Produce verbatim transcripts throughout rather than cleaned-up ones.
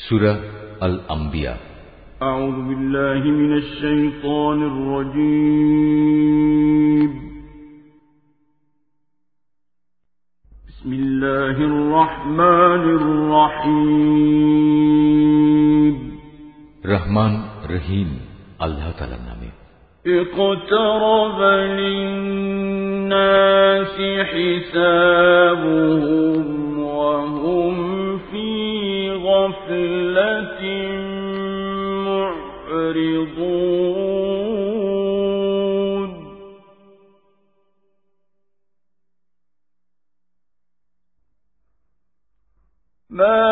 সূরা আল আম্বিয়া। أعوذ بالله من الشيطان الرجيم. بسم الله الرحمن الرحيم. রহমান রহিম আল্লাহ তাআলার নামে। اقترب للناس حسابهم وهم في غفلة معرضون. ما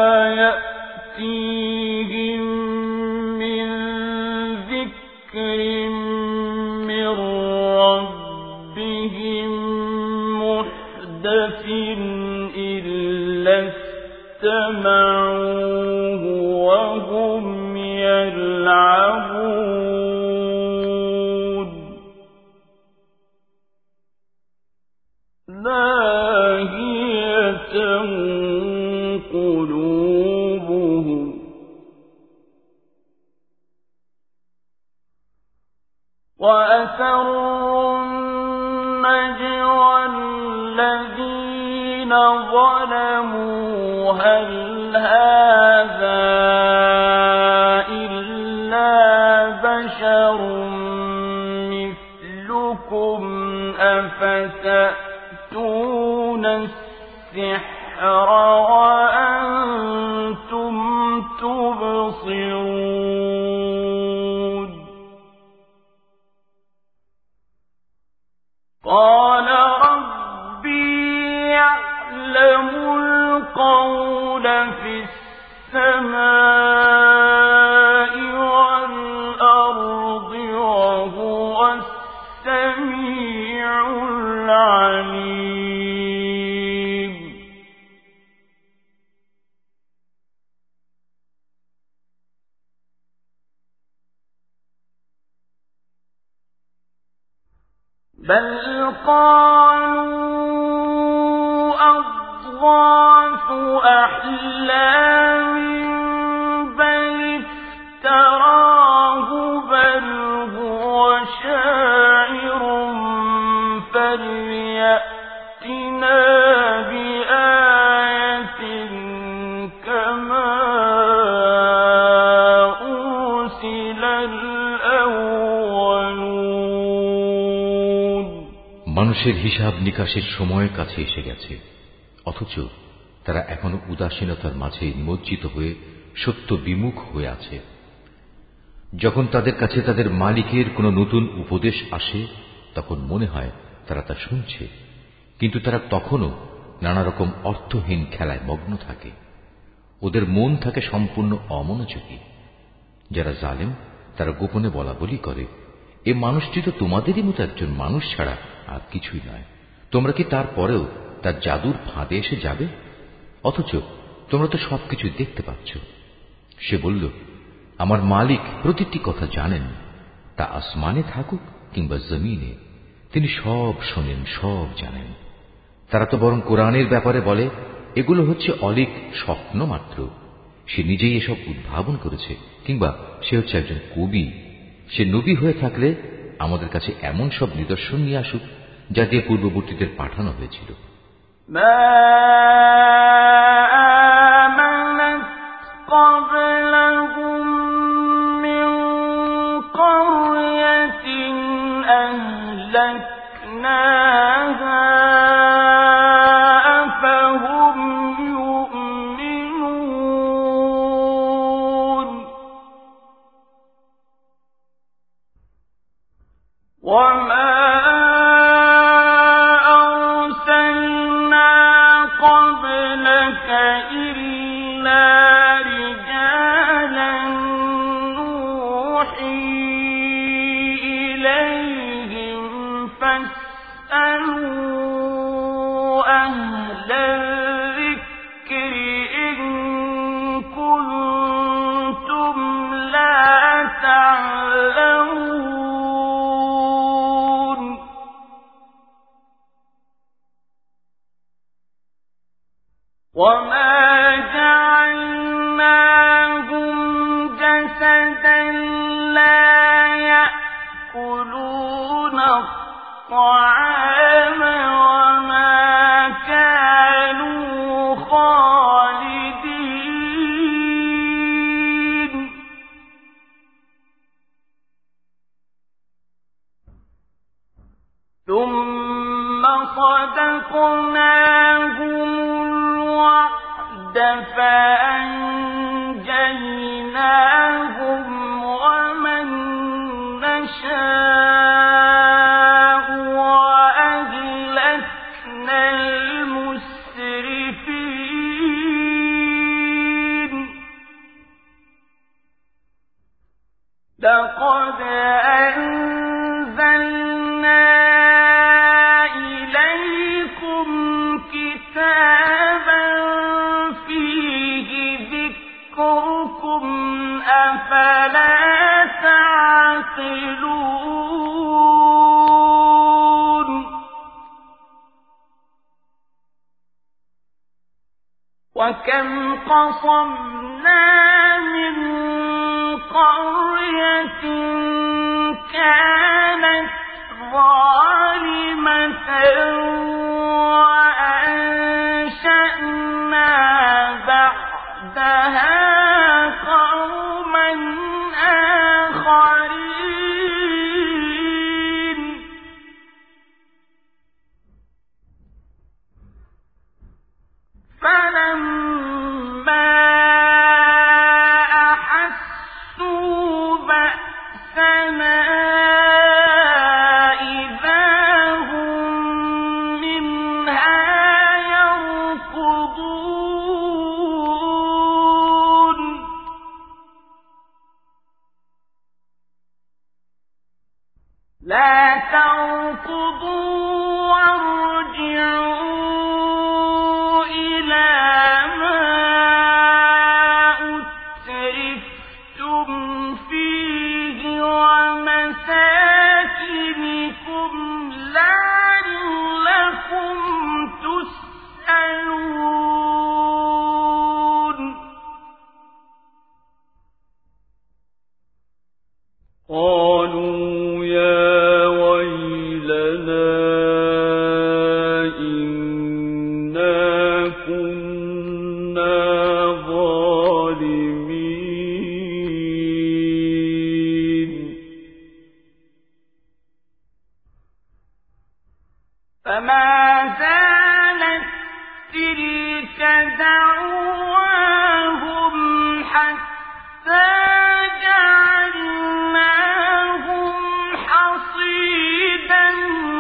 يأتيهم من ذكر من ربهم محدث إلا استمعوه وهم يلعبون. لاهية قلوبهم وأسروا النجوى الذين ظلموا هل هذا إلا بشر مثلكم أفتأتون السحر وأنتم تبصرون. قال ربي يعلم القول في السماء والأرض وهو السميع العليم. بل قالوا أضغاث أحلام بل افتراه بل هو شاعر فليأتنا بآية كما أرسل الأولون. মানুষের হিসাব নিকাশের সময় কাছে এসে গেছে, অথচ তারা এখনো উদাসীনতার মাঝে নিমজ্জিত হয়ে সত্য বিমুখ হয়ে আছে। যখন তাদের কাছে তাদের মালিকের কোনো নতুন উপদেশ আসে তখন মনে হয় তারা তা শুনছে, কিন্তু তারা তখনও নানা রকম অর্থহীন খেলায় মগ্ন থাকে। ওদের মন থাকে সম্পূর্ণ অমনোযোগী। যারা জালেম তারা গোপনে বলা বলি করে, এ মানুষটি তো তোমাদেরই মতো একজন মানুষ ছাড়া আর কিছুই নয়। তোমরা কি তারপরেও তার জাদুর ফাঁদে এসে যাবে? অথচ তোমরা তো সবকিছু দেখতে পাচ্ছ। সে বলল, আমার মালিক প্রতিটি কথা জানেন, তা আসমানে থাকুক কিংবা জমিনে, তিনি সব শোনেন, সব জানেন। তারা তো বরং কোরআনের ব্যাপারে বলে, এগুলো হচ্ছে অলীক স্বপ্ন মাত্র। সে নিজেই এসব উদ্ভাবন করেছে, কিংবা সে হচ্ছে একজন কবি। সে নবী হয়ে থাকলে আমাদের কাছে এমন সব নিদর্শন নিয়ে আসুক যা দিয়ে পূর্ববর্তীদের পাঠানো হয়েছিল। وما أرسلنا قبلك إلا رجالا نوحي إليهم فاسألوا أهل الذكر إن كنتم لا تعلمون. وما جعلناه جسدا لا يأكلون الطعام وما كانوا خالدين ثم صدقناهم الوعد فأنجيناهم ومن نشاء وأهلكنا المسرفين لقد أنزلنا إليكم كتابا فيه ذكركم أفلا تعقلون وكم قصمنا من قرية كانت ظالمة وأنشأنا بعدها قوما آخرين فلما أحسوا بأسنا إذا هم منها يركضون لا تركضوا وارجعوا إلى ما أترفتم فيه ومساكنكم لعلكم تسألون قالوا يا ويلنا إنا كنا ظالمين فما زالت تلك دعواهم حتى جعلناهم حصيدا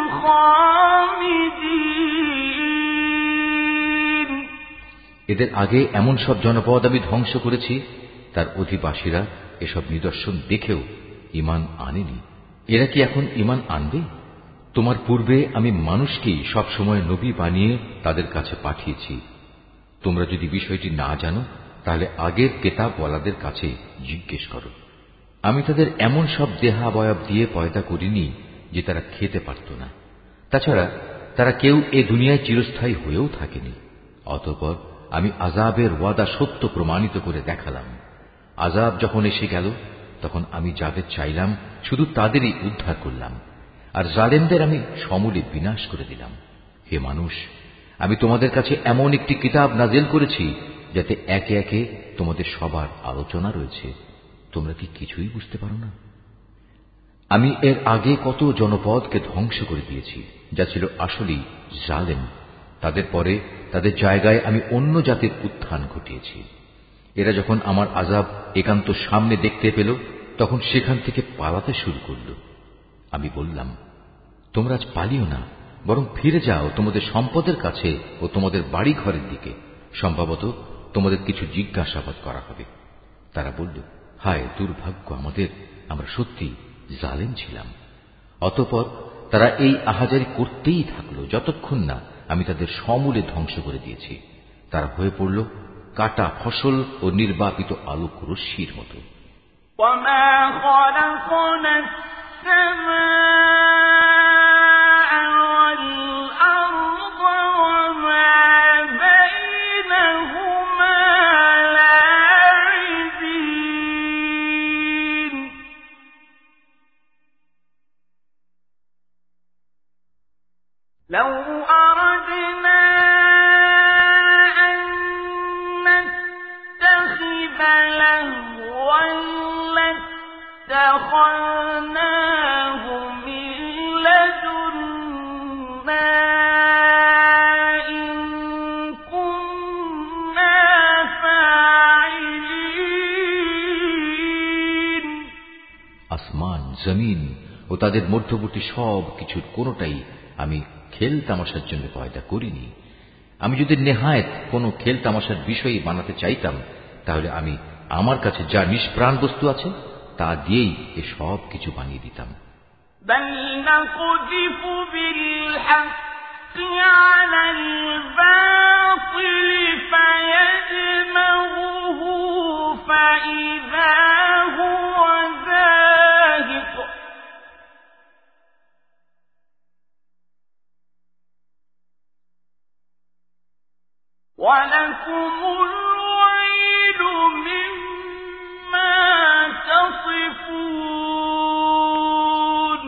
خامدين এদের আগে এমন সব জনপদ আমি ধ্বংস করেছি, তার অধিবাসীরা এসব নিদর্শন দেখেও ঈমান আনেনি। এরা কি এখন ঈমান আনবে? তোমার পূর্বে আমি মানুষকেই সবসময় নবী বানিয়ে তাদের কাছে পাঠিয়েছি। তোমরা যদি বিষয়টি না জানো তাহলে আগের কেতাবওয়ালাদের কাছে জিজ্ঞেস করো। আমি তাদের এমন সব দেহাবয়ব দিয়ে পয়দা করিনি যে তারা খেতে পারত না। তাছাড়া তারা কেউ এ দুনিয়ায় চিরস্থায়ী হয়েও থাকেনি। অতঃপর আমি আযাবের ওয়াদা সত্য প্রমাণিত করে দেখালাম। আযাব যখন এসে গেল তখন আমি যাদের চাইলাম শুধু তাদেরই উদ্ধার করলাম, আর জালেমদের আমি সমূলে বিনাশ করে দিলাম। হে মানুষ, আমি তোমাদের কাছে এমন একটি কিতাব নাজিল করেছি যাতে একে একে তোমাদের সবার আলোচনা রয়েছে। তোমরা কি কিছুই বুঝতে পারো না? আমি এর আগে কত জনপদকে ধ্বংস করে দিয়েছি যা ছিল আসলেই জালেম। তাদের পরে তাদের জায়গায় আমি অন্য জাতির উত্থান ঘটিয়েছি। এরা যখন আমার আযাব একান্ত সামনে দেখতে পেল তখন সেখান থেকে পালাতে শুরু করল। আমি বললাম, তোমরা আজ পালিও না, বরং ফিরে যাও তোমাদের সম্পদের কাছে ও তোমাদের বাড়ি ঘরের দিকে। সম্ভবত তোমাদের কিছু জিজ্ঞাসাবাদ করা হবে। তারা বলল, হায় দুর্ভাগ্য আমাদের, আমরা সত্যি জালেম ছিলাম। অতঃপর তারা এই আহাজারি করতেই থাকল যতক্ষণ না আমি তাদের সমূলে ধ্বংস করে দিয়েছি। তারা হয়ে পড়ল কাটা ফসল ও নির্বাপিত আলোক রশ্মির মতো। وما خلقنا السماء والأرض وما بينهما لاعبين لهوا لاتخذناه من لدنا إن كنا فاعلين আসমান, জমিন ও তাদের মধ্যবর্তী সব কিছুর কোনোটাই আমি খেল তামাশার জন্য পয়দা করিনি। আমি যদি নেহায়েত কোনো খেল তামাশার বিষয় বানাতে চাইতাম, তাহলে আমি আমার কাছে যা নিষ্প্রাণ বস্তু আছে তা দিয়েই এ সব কিছু বানিয়ে দিতাম। بل نقذف بالحق على الباطل فيدمغه فإذا هو زاهق ولكم الويل مما تصفون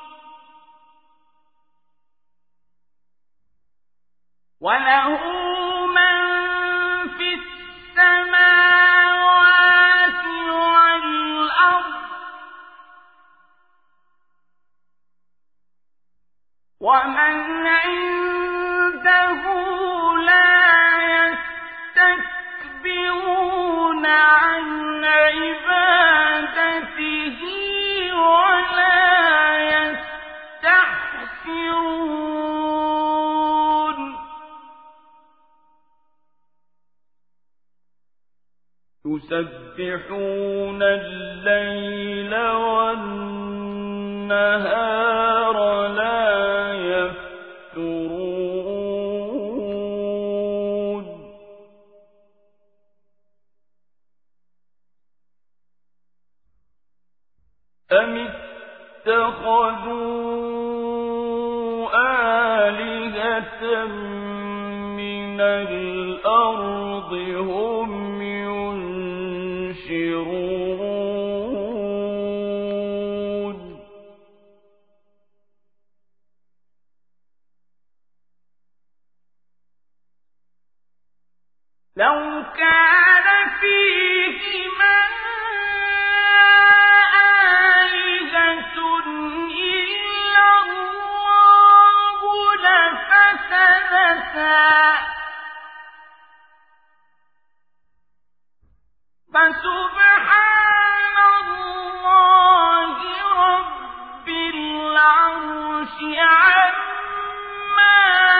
وله من في السماوات والأرض ومن عنده لا يستكبرون عن عبادته ولا يستحسرون يسبحون الليل والنهار لا يفترون أم اتخذوا آلهة من الأرض هم ينشرون لو كان فيهما آلهة إلا الله لفسدتا فسبحان الله رب العرش عما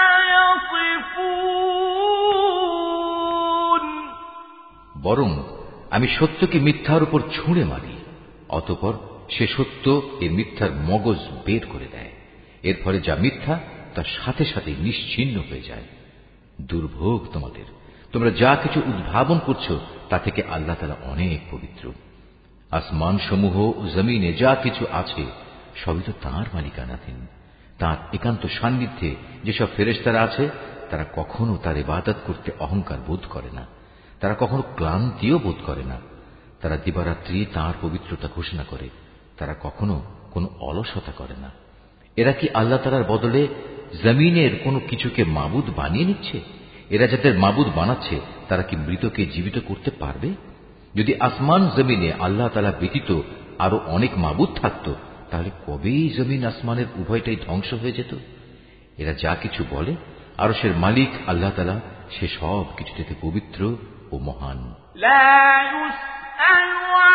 يصفون বরং আমি সত্যকে মিথ্যার উপর ছুঁড়ে মারি, অতঃপর সে সত্য এ মিথ্যার মগজ বের করে দেয়। এর ফলে যা মিথ্যা তার সাথে সাথে নিশ্চিহ্ন হয়ে যায়। দুর্ভোগ তোমাদের, তোমরা যা কিছু উদ্ভাবন করছো তা থেকে আল্লাহ তাআলা অনেক পবিত্র। আসমান সমূহ ও জমিনে যা কিছু আছে সবই তো তাঁর মালিকানাধীন। তাঁর একান্ত সান্নিধ্যে যেসব ফেরেশতারা আছে তারা কখনো তার ইবাদত করতে অহংকার বোধ করে না, তারা কখনো ক্লান্তিও বোধ করে না। তারা দিবারাত্রি তাঁর পবিত্রতা ঘোষণা করে, তারা কখনো কোনো অলসতা করে না। এরা কি আল্লাহ তাআলার বদলে জমিনের কোনো কিছুকে মাবুদ বানিয়ে নিচ্ছে? এরা যাদের মাবুদ বানাচ্ছে তারা কি মৃতকে জীবিত করতে পারবে? যদি আসমান জমিনে আল্লাহ তাআলা ব্যতীত আরো অনেক মাবুদ থাকতো, তাহলে কবেই জমিন আসমানের উভয়টাই ধ্বংস হয়ে যেত। এরা যা কিছু বলে, আরশের মালিক আল্লাহ তাআলা সে সব কিছু থেকে পবিত্র ও মহান। لا يسأل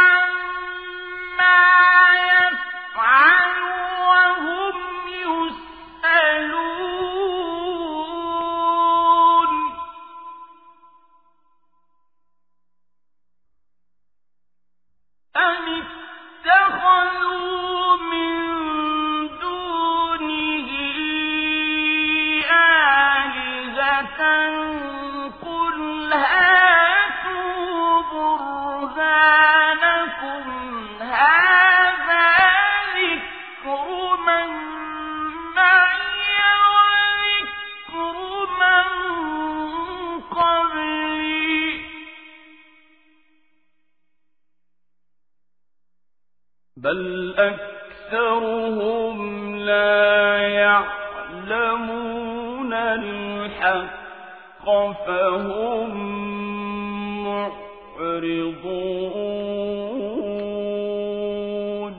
عما يفعل وهم يسألون أم اتخذوا من دونه آلهة قل هاتوا برهانكم هذا ذكر من معي وذكر من قبلي بل أكثرهم لا يعلمون الحق فهم معرضون معرضون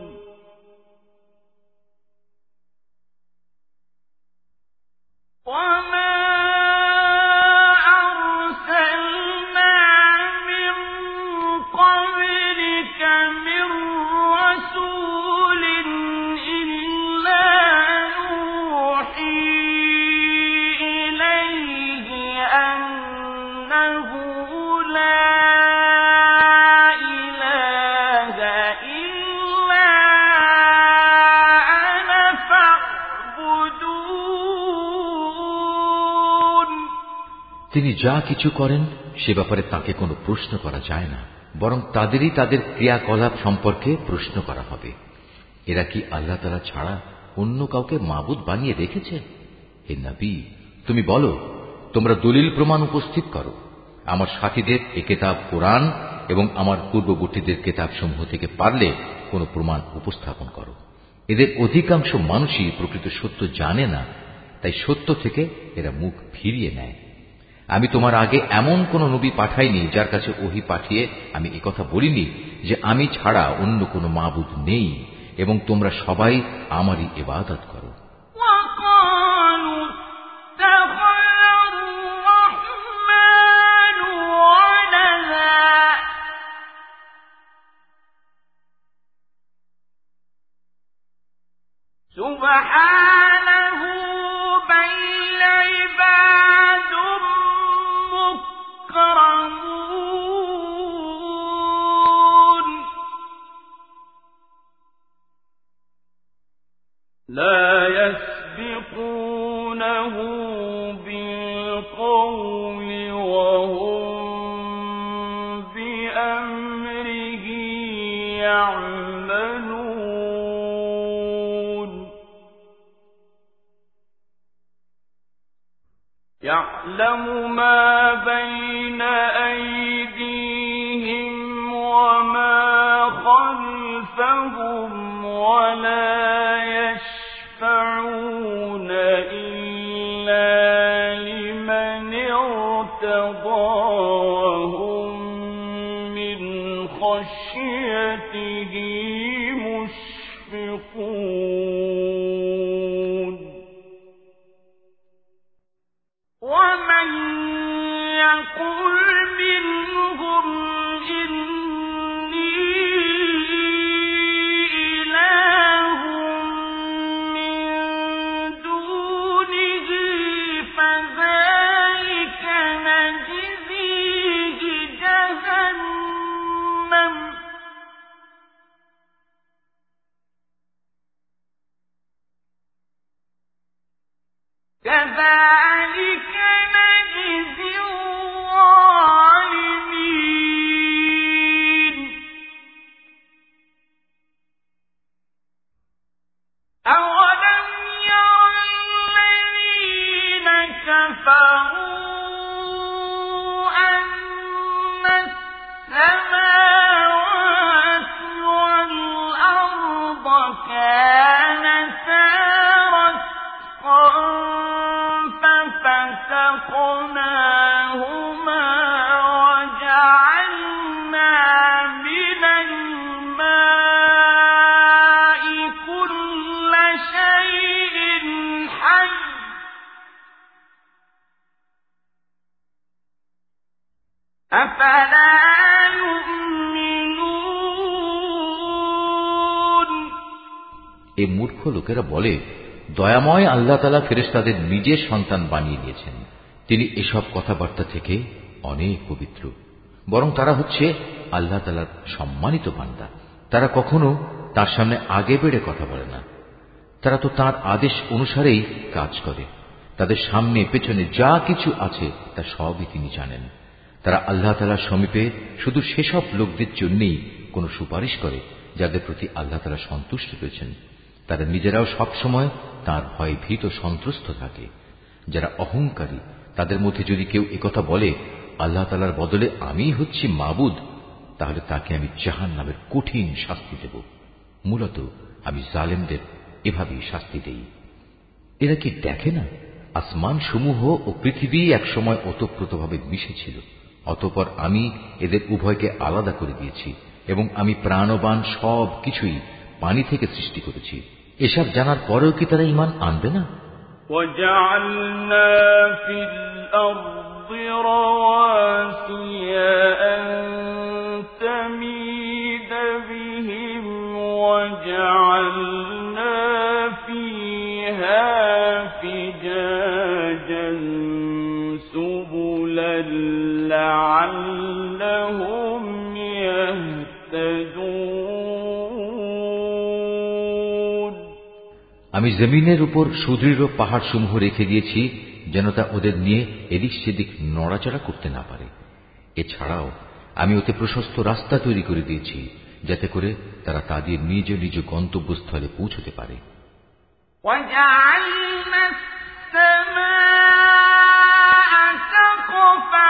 وما أرسلنا من قبلك من رسول إلا نوحي إليه أنه لا إله إلا أنا فاعبدون তিনি যা কিছু করেন সে ব্যাপারে তাকে কোনো প্রশ্ন করা যায় না, বরং তাদেরই তাদের ক্রিয়াকলাপ সম্পর্কে প্রশ্ন করা হবে। এরা কি আল্লাহ তাআলা ছাড়া অন্য কাউকে মাবুদ বানিয়ে রেখেছে? হে নবী, তুমি বলো, তোমরা দলিল প্রমাণ উপস্থিত করো। আমার সাথীদের এ কিতাব কোরআন এবং আমার পূর্ববর্তীদের কিতাবসমূহ থেকে পারলে কোনো প্রমাণ উপস্থাপন করো। এদের অধিকাংশ মানুষই প্রকৃত সত্য জানে না, তাই সত্য থেকে এরা মুখ ফিরিয়ে নেয়। আমি তোমার আগে এমন কোন নবী পাঠাইনি যার কাছে ওহী পাঠিয়ে আমি একথা বলিনি যে আমি ছাড়া অন্য কোনো মাবুদ নেই এবং তোমরা সবাই আমারই ইবাদত করো। سبحانه بل عباد مكرمون لا يسبقونه بالقول وهم بأمره يعملون يعلم ما بين أيديهم وما خلفهم ولا يشفعون إلا لمن ارتضى وهم من خشيته مشفقون ومن يقل منهم إني إله من دونه فذلك نجزيه جهنم كذلك نجزي الظالمين أولم ير الذين كفروا أن السماوات والأرض كانتا رتقا ففتقناهما وجعلنا من الماء كل شيء حي أفلا يؤمنون এই মূর্খ লোকেরা বলে, দয়াময় আল্লাহ তাআলা ফেরেশতাদের নিজের সন্তান বানিয়ে নিয়েছেন। তিনি এসব কথাবার্তা থেকে অনেক পবিত্র। বরং তারা হচ্ছে আল্লাহ তাআলার সম্মানিত বান্দা। তারা কখনো তার সামনে আগে বেড়ে কথা বলে না। তারা তো তার আদেশ অনুসারেই কাজ করে। তাদের সামনে পেছনে যা কিছু আছে তা সবই তিনি জানেন। তারা আল্লাহ তাআলার সমীপে শুধু সেসব লোকদের জন্যই কোনো সুপারিশ করে যাদের প্রতি আল্লাহ তাআলা সন্তুষ্ট রয়েছেন। তারা নিজেরাও সবসময় তার ভয়ে ভীত সন্ত্রস্ত থাকে। যারা অহংকারী তাদের মধ্যে যদি কেউ একথা বলে, আল্লাহ তাআলার বদলে আমি হচ্ছি মাবুদ, তাহলে তাকে আমি জাহান্নামের কঠিন শাস্তি দেব। মূলত আমি জালেমদের এভাবেই শাস্তি দেই। এরা কি দেখে না আসমান সমূহ ও পৃথিবী একসময় ওতপ্রোতভাবে মিশেছিল, অতঃপর আমি এদের উভয়কে আলাদা করে দিয়েছি এবং আমি প্রাণবান সব কিছুই পানি থেকে সৃষ্টি করেছি। এসব জানার পরেও কি তারা ঈমান আনবে না? وَجَعَلْنَا فِي الْأَرْضِ رَوَاسِيَ أَن تَمِيدَ بِهِمْ وَجَعَلْنَا فِيهَا فِجَاجًا سُبُلًا لَّعَلَّهُمْ يَهْتَدُونَ আমি জমিনের উপর সুদৃঢ় পাহাড় সমূহ রেখে দিয়েছি যেন তা ওদের নিয়ে এদিক সেদিক নড়াচড়া করতে না পারে। এছাড়াও আমি ওতে প্রশস্ত রাস্তা তৈরি করে দিয়েছি যাতে করে তারা তাদের নিজ নিজ গন্তব্যস্থলে পৌঁছতে পারে। وَجَعَلْنَا السَّمَاءَ سَقْفًا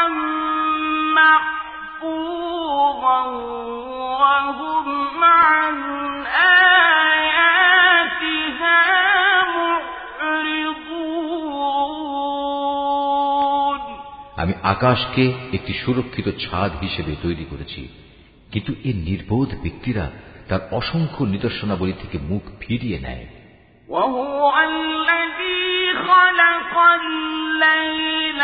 مَّحْفُوظًا وَهُمْ عَنْ آيَاتِهَا مُعْرِضُونَ আমি আকাশকে একটি সুরক্ষিত ছাদ হিসেবে তৈরি করেছি, কিন্তু এই নির্বোধ ব্যক্তিরা তার অসংখ্য নিদর্শনাবলী থেকে মুখ ফিরিয়ে নেয়। وَهُوَ الَّذِي خَلَقَ اللَّيْلَ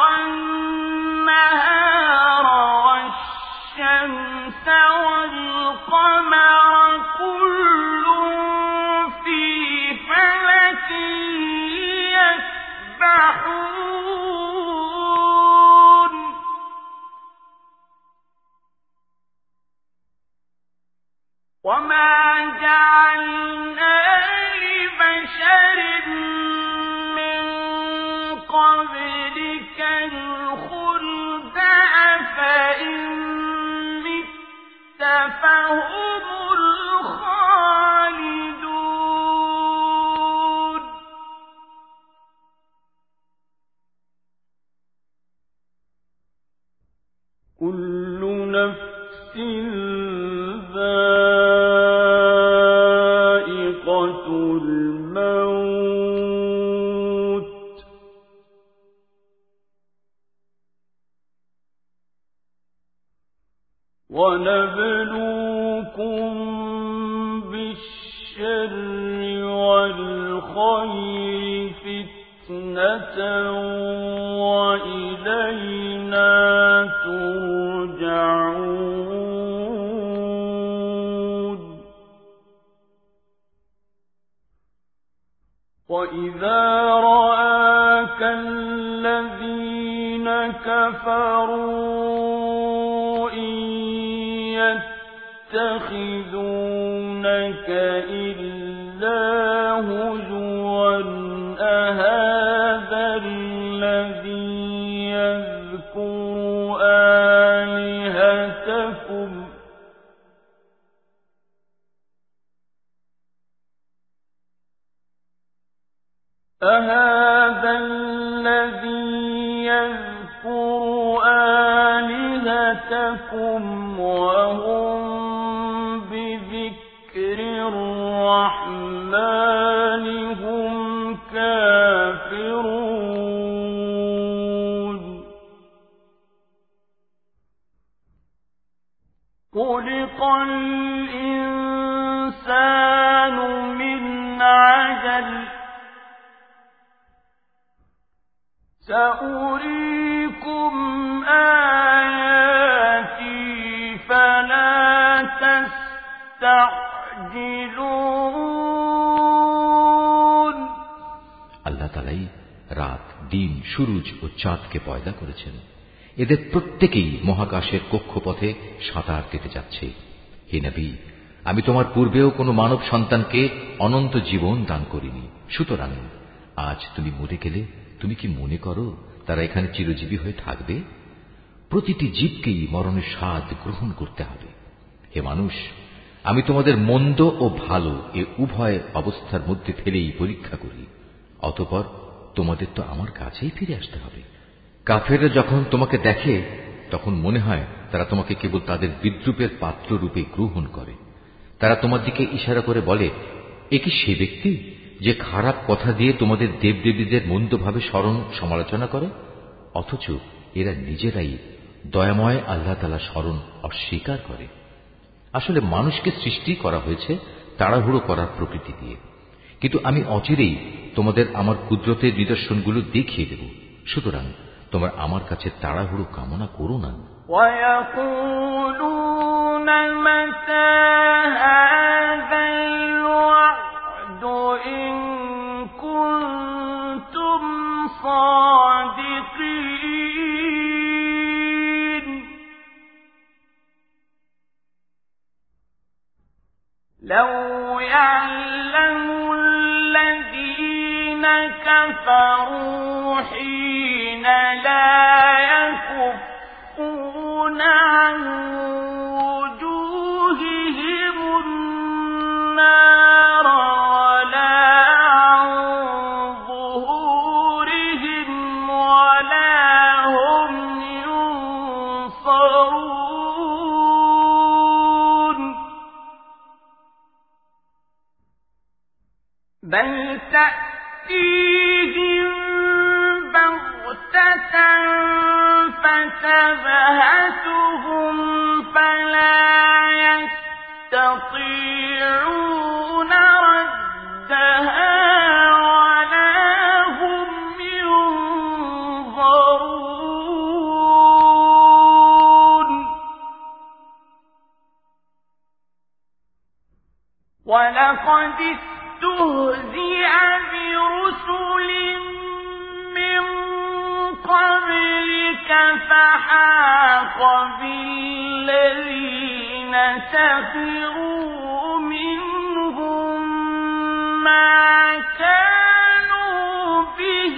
وَالنَّهَارَ وَالشَّمْسَ وَالْقَمَرَ كُلٌّ فِي فَلَكٍ يَسْبَحُونَ وَمَا جَعَلْنَا لِبَشَرٍ مِّن قَبْلِكَ الْخُلْدَ أَفَإِن مِّتَّ فَهُمُ الْخَالِدُونَ كُلُّ نَفْسٍ ذَائِقَةُ الْمَوْتِ وَنَبْلُوكُم بِالشَّرِّ وَالْخَيْرِ فِتْنَةً وَإِلَيْنَا تُرْجَعُونَ وَإِذَا رَآكَ الَّذِينَ كَفَرُوا إِن يَتَّخِذُونَكَ إِلَّا هُزُوًا أَهَٰذَا الَّذِي يَذْكُرُ آلِهَتَكُمْ أَهَٰذَا الَّذِي يَذْكُرُ آلِهَتَكُمْ وَهُم بِذِكْرِ الرَّحْمَٰنِ هُمْ كَافِرُونَ خُلِقَ الْإِنسَانُ مِنْ عَجَلٍ سَأُرِيكُمْ آيَاتِي فَلَا تَسْتَعْجِلُونَ আল্লাহ তাআলাই রাত, দিন, সূরজ ও চাঁদকে পয়দা করেছেন। এদের প্রত্যেকেই মহাকাশের কক্ষপথে সাঁতার কেটে যাচ্ছে। হে নবী, আমি তোমার পূর্বেও কোনো মানব সন্তানকে অনন্ত জীবন দান করিনি। সুতরাং আজ তুমি মরে গেলে তুমি কি মনে করো তারা এখানে চিরজীবী হয়ে থাকবে? প্রতিটি জীবকেই মরণের স্বাদ গ্রহণ করতে হবে। হে মানুষ, আমি তোমাদের মন্দ ও ভালো এ উভয় অবস্থার মধ্যে ফেলেই পরীক্ষা করি। অতঃপর তোমাদের তো আমার কাছেই ফিরে আসতে হবে। কাফেররা যখন তোমাকে দেখে তখন মনে হয় তারা তোমাকে কেবল তাদের বিদ্রূপের পাত্র রূপে গ্রহণ করে। তারা তোমার দিকে ইশারা করে বলে, এ কি সে ব্যক্তি যে খারাপ কথা দিয়ে তোমাদের দেবদেবীদের মন্দভাবে স্মরণ সমালোচনা করে? অথচ এরা নিজেরাই দয়াময় আল্লাহ তাআলা স্মরণ অস্বীকার করে। আসলে মানুষকে সৃষ্টি করা হয়েছে তাড়াহুড়ো করার প্রকৃতি দিয়ে, কিন্তু আমি অচিরেই তোমাদের আমার কুদরতের নিদর্শনগুলো দেখিয়ে দেব। সুতরাং তোমরা আমার কাছে তাড়াহুড়ো কামনা করো না। وَيَقُولُونَ مَتَى هَٰذَا الْوَعْدُ إِن كُنتُمْ صَادِقِينَ لَوْ يَعْلَمُ الَّذِينَ كَفَرُوا حِينَ لَا يَكُفُّونَ عَن وُجُوهِهِمُ النَّارَ وَلَا عَن ظُهُورِهِمْ وَلَا هُمْ يُنصَرُونَ بَلْ تَأْتِيهِم بَغْتَةً فَتَبْهَتُهُمْ فَلَا يَسْتَطِيعُونَ رَدَّهَا وَلَا هُمْ يُنظَرُونَ وَلَقَدِ اسْتُهْزِئَ بِرُسُلٍ مِّن قَبْلِكَ فَحَاقَ بِالَّذِينَ سَخِرُوا مِنْهُم مَّا كَانُوا بِهِ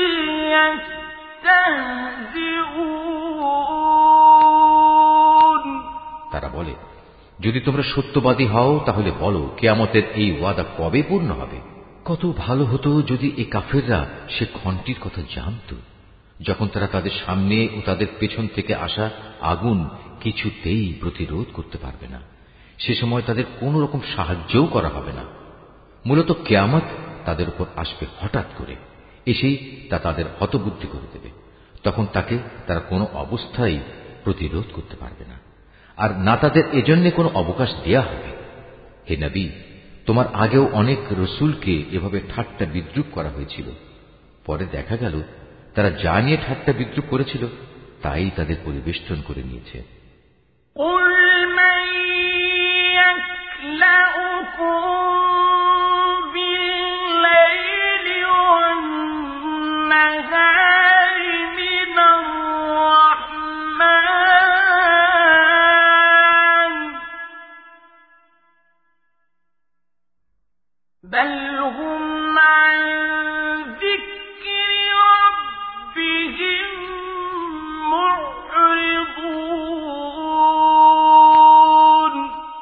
يَسْتَهْزِئُونَ তারা বলে, যদি তোমরা সত্যবাদী হও তাহলে বলো কিয়ামতের এই ওয়াদা কবে পূর্ণ হবে। কত ভালো হতো যদি এই কাফেররা সে ক্ষণটির কথা জানত, যখন তারা তাদের সামনে ও তাদের পেছন থেকে আসা আগুন কিছুতেই প্রতিরোধ করতে পারবে না। সে সময় তাদের কোন রকম সাহায্যও করা হবে না। মূলত কিয়ামত তাদের উপর আসবে হঠাৎ করে, এসেই তা তাদের হতবুদ্ধি করে দেবে। তখন তাকে তারা কোনো অবস্থায় প্রতিরোধ করতে পারবে না, আর না তাদের এজন্য কোনো অবকাশ দেয়া হবে। হে নবী, তোমার আগেও অনেক রসুলকে এভাবে ঠাট্টা বিদ্রূপ করা হয়েছিল। পরে দেখা গেল তারা যা নিয়ে ঠাট্টা বিদ্রূপ করেছিল তাই তাদের পরিবেষ্টন করে নিয়েছে। بَلْ هُمْ عَن ذِكْرِ رَبِّهِم مُّعْرِضُونَ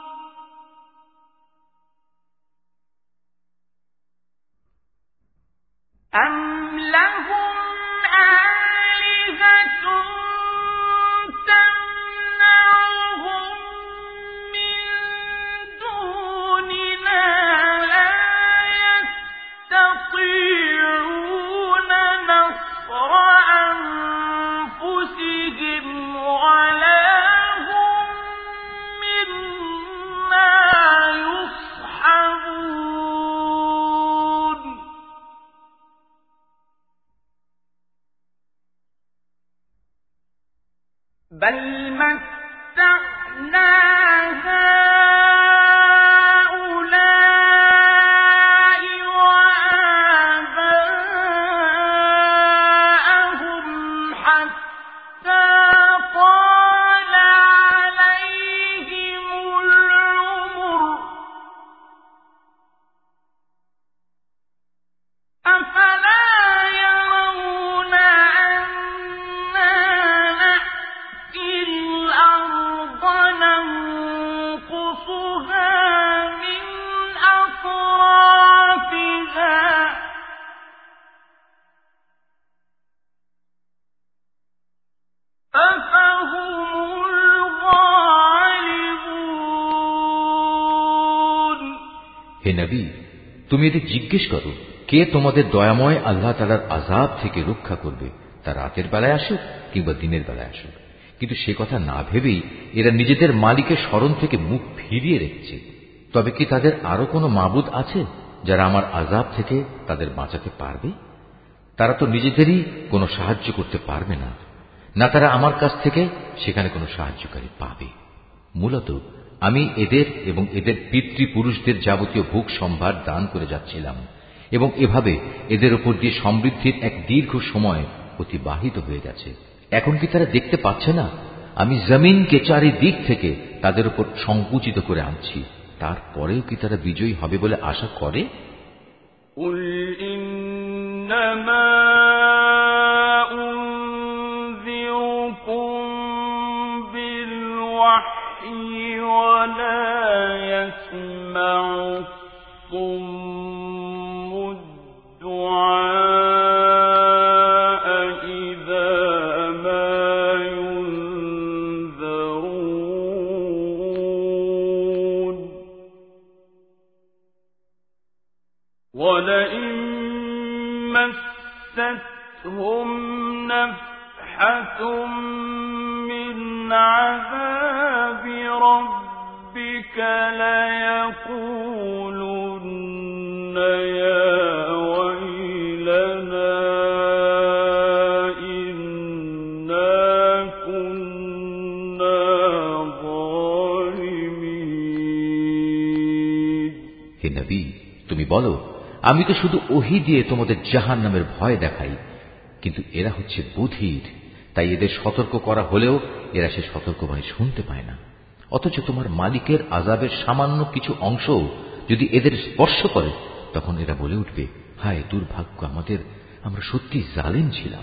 أَمْ لَهُمْ آلِهَةٌ تَمْنَعُهُم مِّن دُونِنَا يَسْتَطِيعُونَ نَصْرَ أَنفُسِهِمْ وَلَا هُم مِّنَّا يُصْحَبُونَ بَلْ مَتَّعْنَا هَٰؤُلَاءِ وَآبَاءَهُمْ حَتَّىٰ طَالَ عَلَيْهِمُ الْعُمُرُ أَفَلَا يَرَوْنَ أَنَّا نَأْتِي الْأَرْضَ نَنقُصُهَا مِنْ أَطْرَافِهَا أَفَهُمُ الْغَالِبُونَ হে নবী, তুমি এদের জিজ্ঞেস করো, কে তোমাদের দয়াময় আল্লাহ তাআলার আযাব থেকে রক্ষা করবে, তা রাতের বেলায় আসুক কিংবা দিনের বেলায় আসুক। কিন্তু সে কথা না ভেবেই এরা নিজেদের মালিকের স্মরণ থেকে মুখ ফিরিয়ে রেখেছে। তবে কি তাদের আরো কোনো মাবুদ আছে যারা আমার আযাব থেকে তাদের বাঁচাতে পারবে? তারা তো নিজেদেরই কোনো সাহায্য করতে পারবে না, না তারা আমার কাছ থেকে সেখানে কোনো সাহায্যকারী পাবে। মূলত আমি এদের এবং এদের পিতৃপুরুষদের যাবতীয় ভোগ সম্ভার দান করে যাচ্ছিলাম এবং এভাবে এদের উপর দিয়ে সমৃদ্ধির এক দীর্ঘ সময় অতিবাহিত হয়ে গেছে। এখন কি তারা দেখতে পাচ্ছে না আমি জমিনকে চারিদিক থেকে তাদের উপর সংকুচিত করে আনছি? তারপরেও কি তারা বিজয়ী হবে বলে আশা করে? কুল ইন্নামা উনযিরুকুম বিল ওয়াহয়ি ওয়া লা ইয়াসমাউ সুম্মুদ দুআ وَلَئِن مَّسَّتْهُمْ نَفْحَةٌ مِّنْ عَذَابِ رَبِّكَ لَيَقُولُنَّ يَا وَيْلَنَا إِنَّا كُنَّا ظَالِمِينَ। হে নবী, তুমি বলো, আমি তো শুধু ওহী দিয়ে তোমাদের জাহান্নামের ভয় দেখাই, কিন্তু এরা হচ্ছে বধির, তাই এদের সতর্ক করা হলেও এরা সে সতর্কবাণী শুনতে পায় না। অথচ তোমার মালিকের আযাবের সামান্য কিছু অংশ যদি এদের স্পর্শ করে, তখন এরা বলে উঠবে, হায় দুর্ভাগ্য আমাদের, আমরা সত্যি জালিম ছিলাম।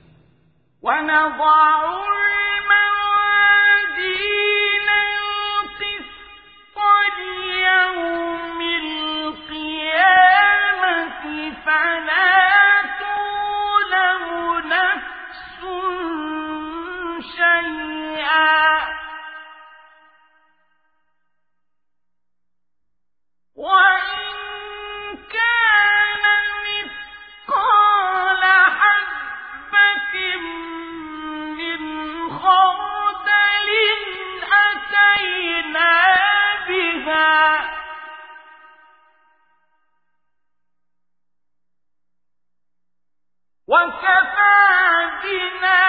فلا تظلم نفس شيئا وإن كان مثقال حبة من خردل أتينا بها وكفى بنا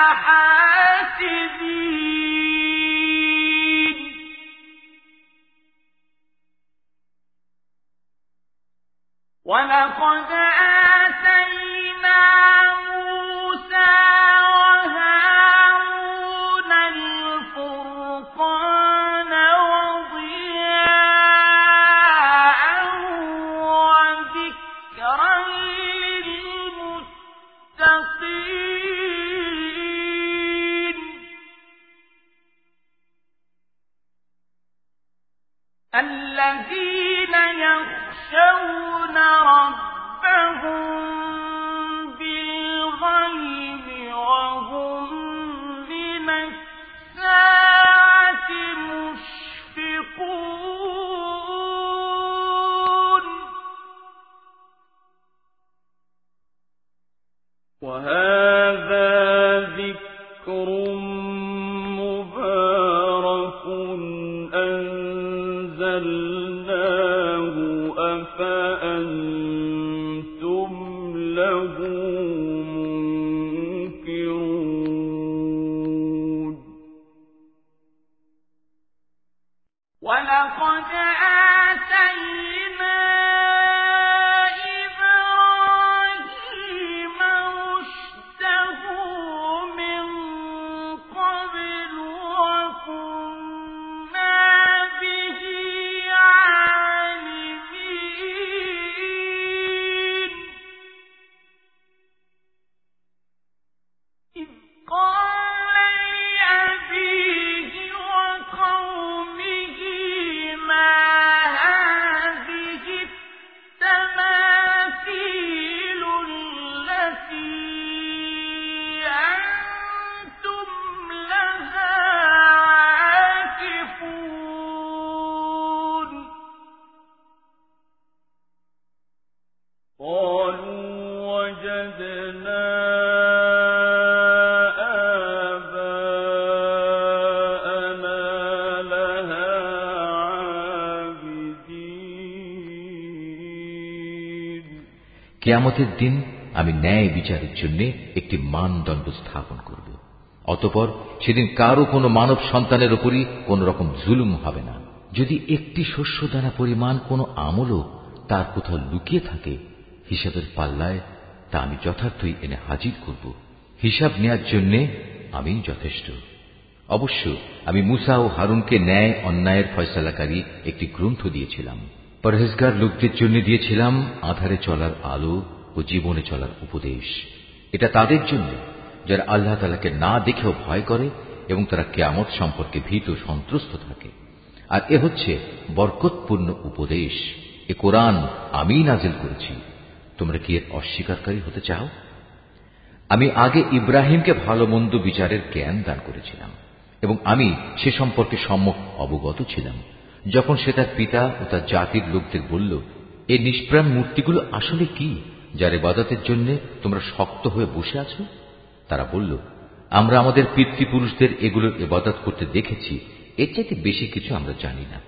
حاسبين ولقد آتينا موسى وهارون الفرقان وضياء وذكرا الذين يخشون ربهم بالغيب وهم من الساعة مشفقون وهذا ذكر مبارك أنزلناه أفأنتم له منكرون ولقد آتينا إبراهيم رشده من قبل وكنا به عالمين إذ قال لأبيه وقومه ما কিয়ামতের দিন আমি ন্যায় বিচারের জন্য একটি মানদণ্ড স্থাপন করব। অতঃপর সেদিন কারো কোনো মানব সন্তানের উপরই কোন রকম জুলুম হবে না। যদি একটি শস্য দানা পরিমাণ কোনো আমলও তার কোথাও লুকিয়ে থাকে, হিসাবের পাল্লায় তা আমি যথার্থই এনে হাজির করব। হিসাব নেয়ার জন্য আমি যথেষ্ট। অবশ্য আমি মুসা ও হারুনকে ন্যায় অন্যায়ের ফয়সালাকারী একটি গ্রন্থ দিয়েছিলাম। পরহেজগার লোকদের জন্য দিয়েছিলাম আধারে চলার আলো ও জীবনে চলার উপদেশ। এটা তাদের জন্য যারা আল্লাহ তাআলাকে না দেখেও ভয় করে এবং তারা কিয়ামত সম্পর্কে ভীত সন্ত্রস্ত থাকে। আর এ হচ্ছে বরকতপূর্ণ উপদেশ। এ কোরআন আমিই নাজিল করেছি। তোমরা কি এর অস্বীকারী হতে চাও? আমি আগে ইব্রাহিমকে ভালো মন্দ বিচারের জ্ঞান দান করেছিলাম এবং আমি সে সম্পর্কে সম্যক অবগত ছিলাম। যখন সে তার পিতা ও তার জাতির লোকদের বলল, এই নিষ্প্রাণ মূর্তিগুলো আসলে কি, যার ইবাদতের জন্য তোমরা শক্ত হয়ে বসে আছো? তারা বলল, আমরা আমাদের পিতৃপুরুষদের এগুলোর ইবাদত করতে দেখেছি, এর চাইতে বেশি কিছু আমরা জানি না।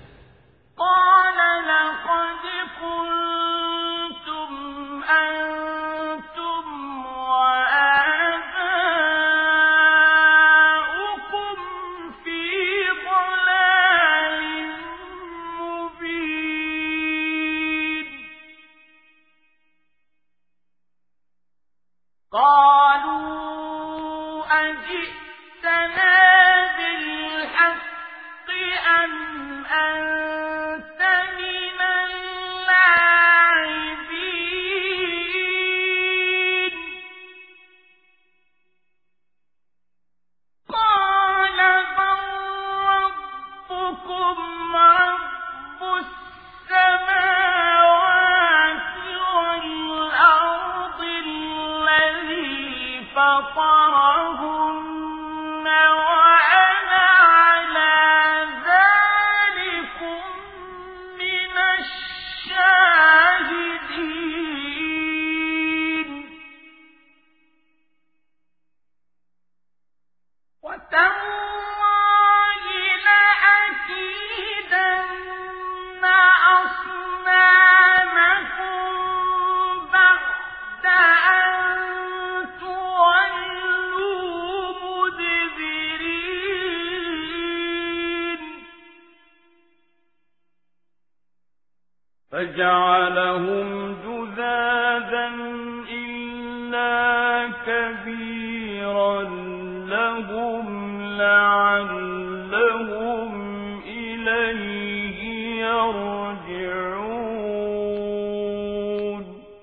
فجعلهم جذاذا إلا كبيرا لهم لعلهم إليه يرجعون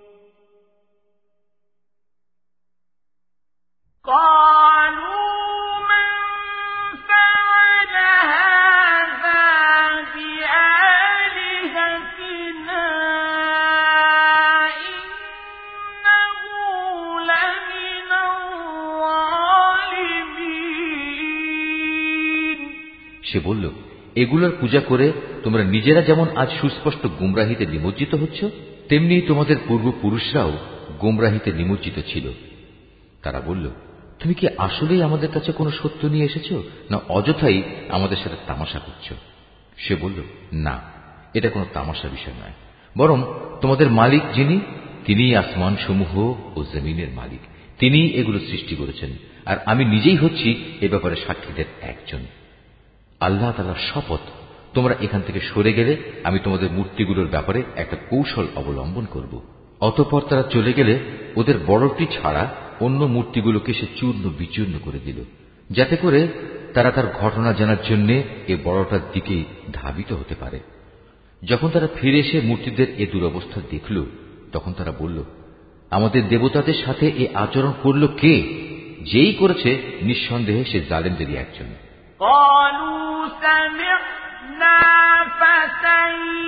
সে বলল, এগুলোর পূজা করে তোমরা নিজেরা যেমন আজ সুস্পষ্ট গুমরাহিতে নিমজ্জিত হচ্ছ, তেমনি তোমাদের পূর্বপুরুষরাও গুমরাহিতে নিমজ্জিত ছিল। তারা বলল, তুমি কি আসলেই আমাদের কাছে কোনো সত্য নিয়ে এসেছ, না অযথাই আমাদের সাথে তামাশা করছ? সে বলল, না, এটা কোনো তামাশা বিষয় নয়, বরং তোমাদের মালিক যিনি, তিনিই আসমান সমূহ ও জমিনের মালিক, তিনিই এগুলো সৃষ্টি করেছেন, আর আমি নিজেই হচ্ছি এ ব্যাপারে সাক্ষীদের একজন। আল্লাহ তাআলার শপথ, তোমরা এখান থেকে সরে গেলে আমি তোমাদের মূর্তিগুলোর ব্যাপারে একটা কৌশল অবলম্বন করব। অতঃপর তারা চলে গেলে ওদের বড়টি ছাড়া অন্য মূর্তিগুলোকে সে চূর্ণ বিচূর্ণ করে দিল, যাতে করে তারা তার ঘটনা জানার জন্য এ বড়টার দিকেই ধাবিত হতে পারে। যখন তারা ফিরে এসে মূর্তিদের এ দুরবস্থা দেখল, তখন তারা বলল, আমাদের দেবতাদের সাথে এ আচরণ করল কে? যেই করেছে নিঃসন্দেহে সে জালেমদেরই একজন। قالوا سمعنا فتى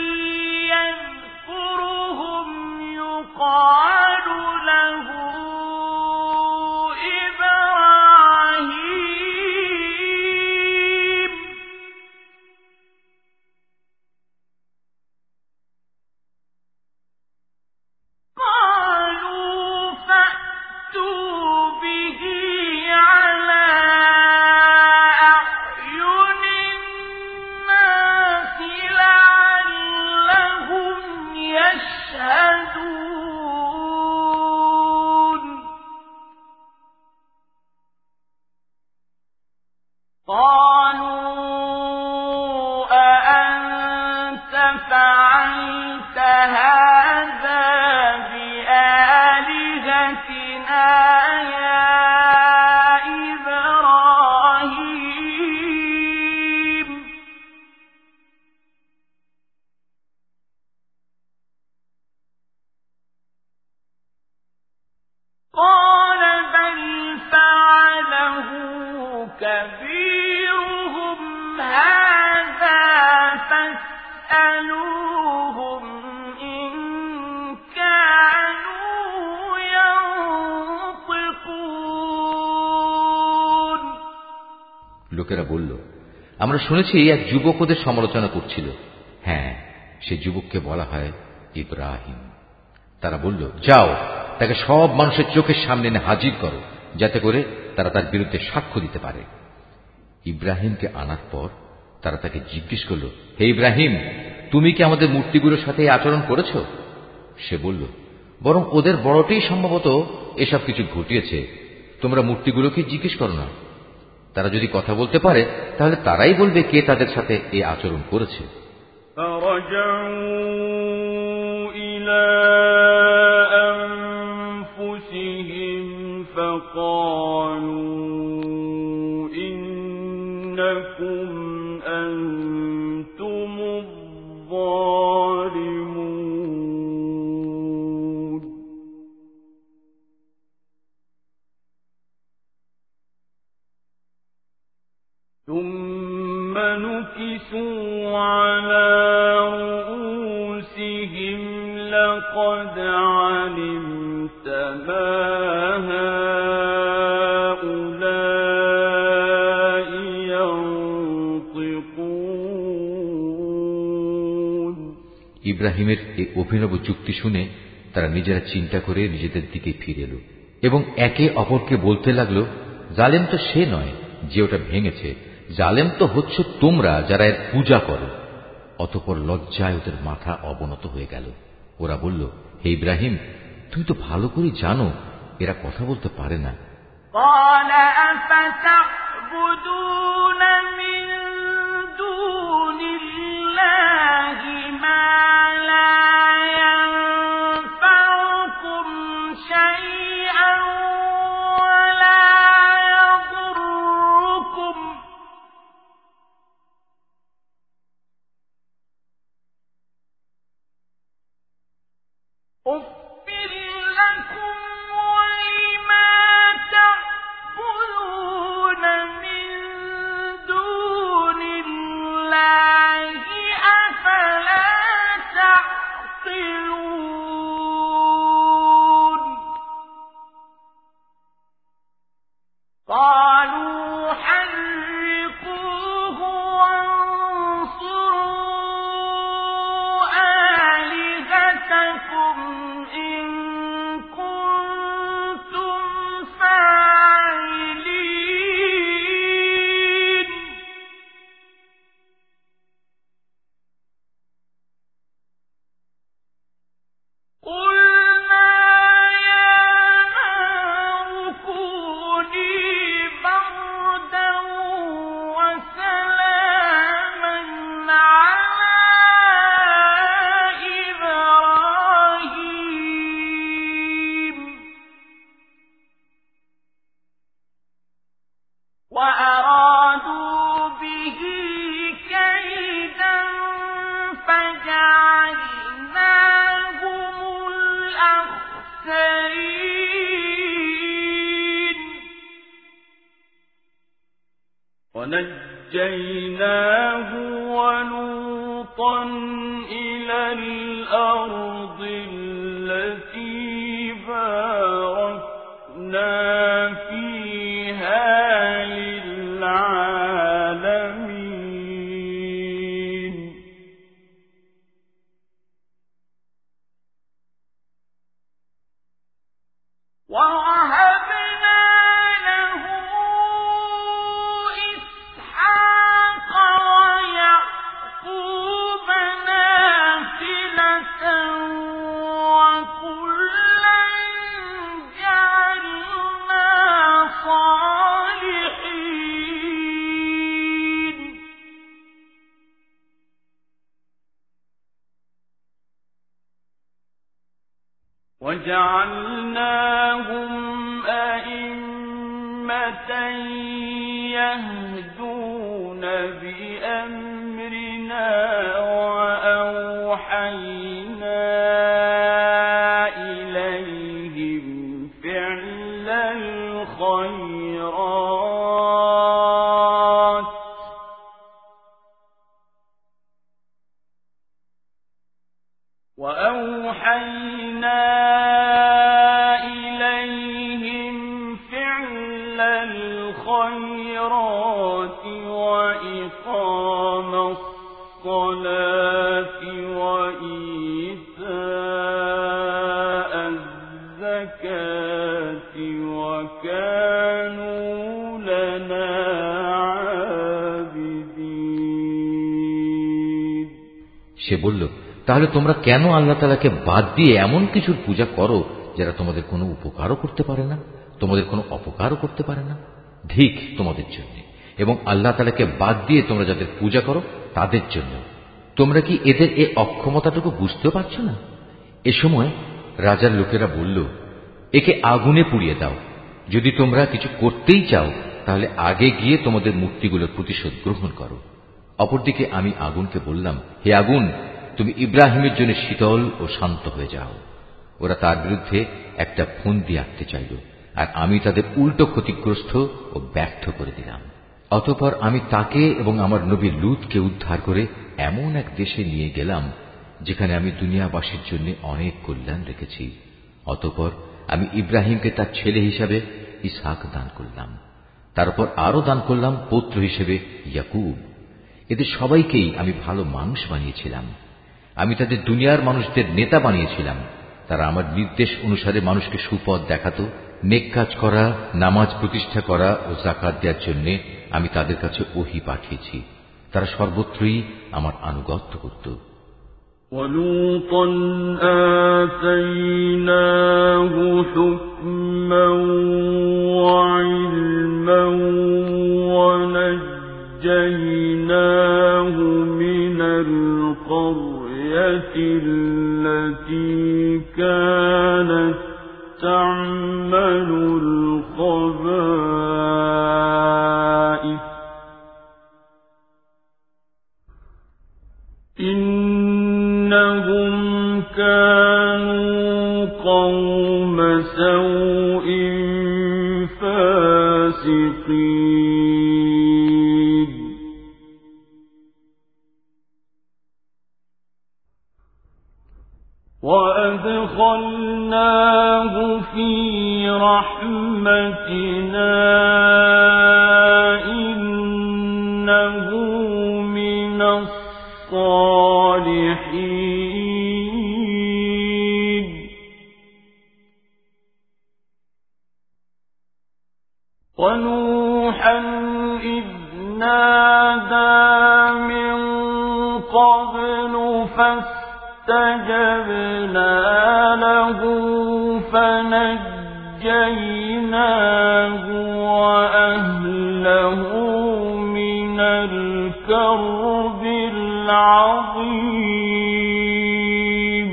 يذكرهم يقال له إبراهيم قالوا فأتوا به على أفعلت هذا بآلهتنا يا إبراهيم قال بل فعله كبيرهم هذا فاسألوهم إن كانوا ينطقون লোকেরা বলল, আমরা শুনেছি এক যুবক ওদের সমালোচনা করছিল। হ্যাঁ, সে যুবককে বলা হয় ইব্রাহিম। তারা বলল, যাও তাকে সব মানুষের চোখের সামনে এনে হাজির করো, যাতে করে তারা তার বিরুদ্ধে সাক্ষ্য দিতে পারে। ইব্রাহিমকে আনার পর তারা তাকে জিজ্ঞেস করল, হে ইব্রাহিম, তুমি কি আমাদের মূর্তিগুলোর সাথে আচরণ করেছ? সে বলল, বরং ওদের বড়টাই সম্ভবত এসব কিছু ঘটিয়েছে। তোমরা মূর্তিগুলোকে জিজ্ঞেস করো না। তারা যদি কথা বলতে পারে তাহলে তারাই বলবে কে তাদের সাথে এই আচরণ করেছে। ثم نكسوا على رؤوسهم لقد علمت ما هؤلاء ينطقون ইব্রাহিমের এই অভিনব যুক্তি শুনে তারা নিজেরা চিন্তা করে নিজেদের দিকে ফিরে এলো এবং একে অপরকে বলতে লাগলো, জালেম তো সে নয় যে ওটা ভেঙেছে, জালেম তো হচ্ছ তোমরা যারা এর পূজা করো। অতঃপর লজ্জায় ওদের মাথা অবনত হয়ে গেল। ওরা বলল, হে ইব্রাহিম, তুমি তো ভালো করে জানো এরা কথা বলতে পারে না। قال أفتعبدون من دون الله ما لا ينفعكم شيئا ولا يضركم أفر لكم ولما تعبدون من دون الله أفلا تعقلون قالوا حرقوه وانصروا آلهتكم إن كنتم فاعلين قلنا يا نار كوني بردا وسلاما على إبراهيم وأرادوا به كيدا فجعلناهم الأخسرين ونجيناه ولوطا إلى الأرض التي باركنا فيها للعالمين ووهبنا له إسحاق ويعقوب نافلة وجعلناهم أئمة يهدون بأمرنا وأوحينا إليهم فعل الخيرات وأوحينا إليهم فعل الخيرات وإقام الصلاة وإيتاء الزكاة وكانوا لنا عابدين. সে বলল, তাহলে তোমরা কেন আল্লাহ তাআলাকে বাদ দিয়ে এমন কিছুর পূজা করো যারা তোমাদের কোনো উপকারও করতে পারে না, তোমাদের কোনো অপকারও করতে পারে না? ধিক তোমাদের জন্য, এবং আল্লাহ তাআলাকে বাদ দিয়ে তোমরা যাদের পূজা করো তাদের জন্য। তোমরা কি এদের এই অক্ষমতাটুকু বুঝতে পারছো না? এ সময় রাজার লোকেরা বলল, একে আগুনে পুড়িয়ে দাও। যদি তোমরা কিছু করতেই চাও তাহলে আগে গিয়ে তোমাদের মূর্তিগুলোর প্রতিশোধ গ্রহণ করো। অপরদিকে আমি আগুনকে বললাম, হে আগুন, তুমি ইব্রাহিমের জন্য শীতল ও শান্ত হয়ে যাও। ওরা তার বিরুদ্ধে একটা ফন্দি আঁকতে চাইল, আর আমি তাদের উল্টো ক্ষতিগ্রস্ত ও ব্যর্থ করে দিলাম। অতঃপর আমি তাকে এবং আমার নবী লূতকে উদ্ধার করে এমন এক দেশে নিয়ে গেলাম যেখানে আমি দুনিয়াবাসীর জন্য অনেক কল্যাণ রেখেছি। অতঃপর আমি ইব্রাহিমকে তার ছেলে হিসাবে ইসহাক দান করলাম, তারপর আরো দান করলাম পুত্র হিসেবে ইয়াকুব। এদের সবাইকেই আমি ভালো মানুষ বানিয়েছিলাম। আমি তাদের দুনিয়ার মানুষদের নেতা বানিয়েছিলাম। তারা আমার নির্দেশ অনুসারে মানুষকে সুপথ দেখাতো, নেক কাজ করা, নামাজ প্রতিষ্ঠা করা ও যাকাত দেওয়ার জন্য আমি তাদের কাছে ওহী পাঠিয়েছি। তারা সর্বত্রই আমার আনুগত্য করত। وَلُوطًا آتَيْنَاهُ حُكْمًا وَعِلْمًا وَنَجَّيْنَاهُ مِنَ الْقَرْيَةِ الَّتِي كَانَتْ تَعْمَلُ الْخَبَائِثَ إِنَّهُمْ كَانُوا قَوْمَ سَوْءٍ فَاسِقِينَ. وَأَدْخَلْنَاهُ فِي رَحْمَتِنَا إِنَّهُ مِنَ الصَّالِحِينَ. وَنُوحًا إِذْ نَادَى مِن قَبْلُ فَاسْتَجَبْنَا لَهُ فَنَجَّيْنَاهُ وَأَهْلَهُ مِنَ الْكَرْبِ الْعَظِيمِ.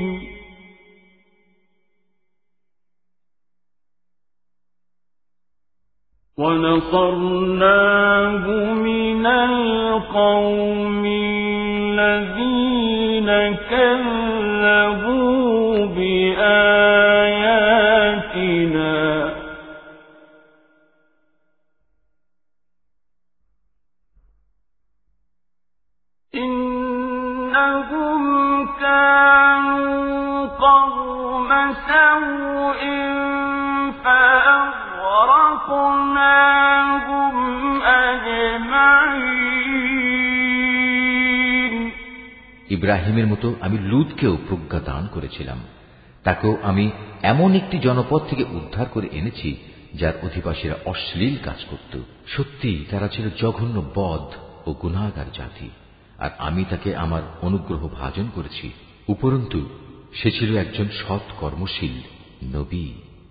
وَنَصَرْنَاهُ مِنَ الْقَوْمِ الَّذِينَ كَذَّبُوا بِآيَاتِنَا إِنَّهُمْ كَانُوا قَوْمَ سَوْءٍ فَأَغْرَقْنَاهُمْ أَجْمَعِينَ. ইব্রাহিমের মতো আমি লূতকেও প্রজ্ঞা দান করেছিলাম। তাকেও আমি এমন একটি জনপদ থেকে উদ্ধার করে এনেছি যার অধিবাসীরা অশ্লীল কাজ করত। সত্যি তারা ছিল জঘন্য বদ ও গুনাহগার জাতি, আর আমি তাকে আমার অনুগ্রহ ভাজন করেছি। উপরন্তু সে ছিল একজন সৎ কর্মশীল নবী।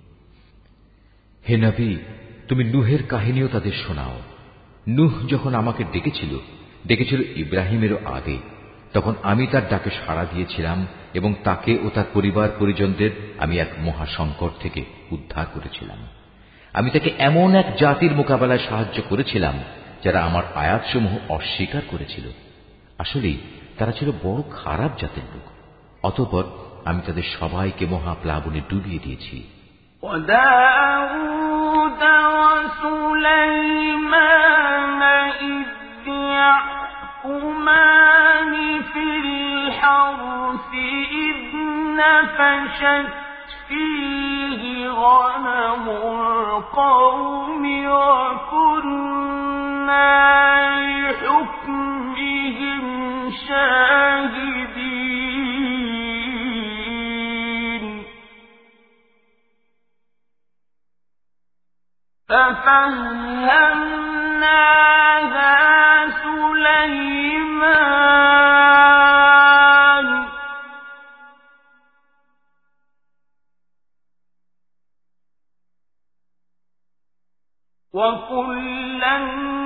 হে নবী, তুমি নূহের কাহিনীও তাদের শোনাও। নূহ যখন আমাকে ডেকেছিল, ডেকেছিল ইব্রাহিমেরও আগে। তখন আমি তার ডাকে সাড়া দিয়েছিলাম এবং তাকে ও তার পরিবার পরিজনদের আমি এক মহা সংকট থেকে উদ্ধার করেছিলাম। আমি তাকে এমন এক জাতির মোকাবেলায় সাহায্য করেছিলাম যারা আমার আয়াতসমূহ অস্বীকার করেছিল। আসলেই তারা ছিল বড় খারাপ জাতের লোক। অতঃপর আমি তাদের সবাইকে মহাপ্লাবনে ডুবিয়ে দিয়েছি। وَدَاوُودَ وَسُلَيْمَانَ إِذْ يَحْكُمَانِ فِي الْحَرْثِ إِذْ نَفَشَتْ فِيهِ غَنَمُ الْقَوْمِ وَكُنَّا لِحُكْمِهِمْ شَاهِدِينَ فَفَهَّمْنَاهَا سُلَيْمَانَ وَكُلًّا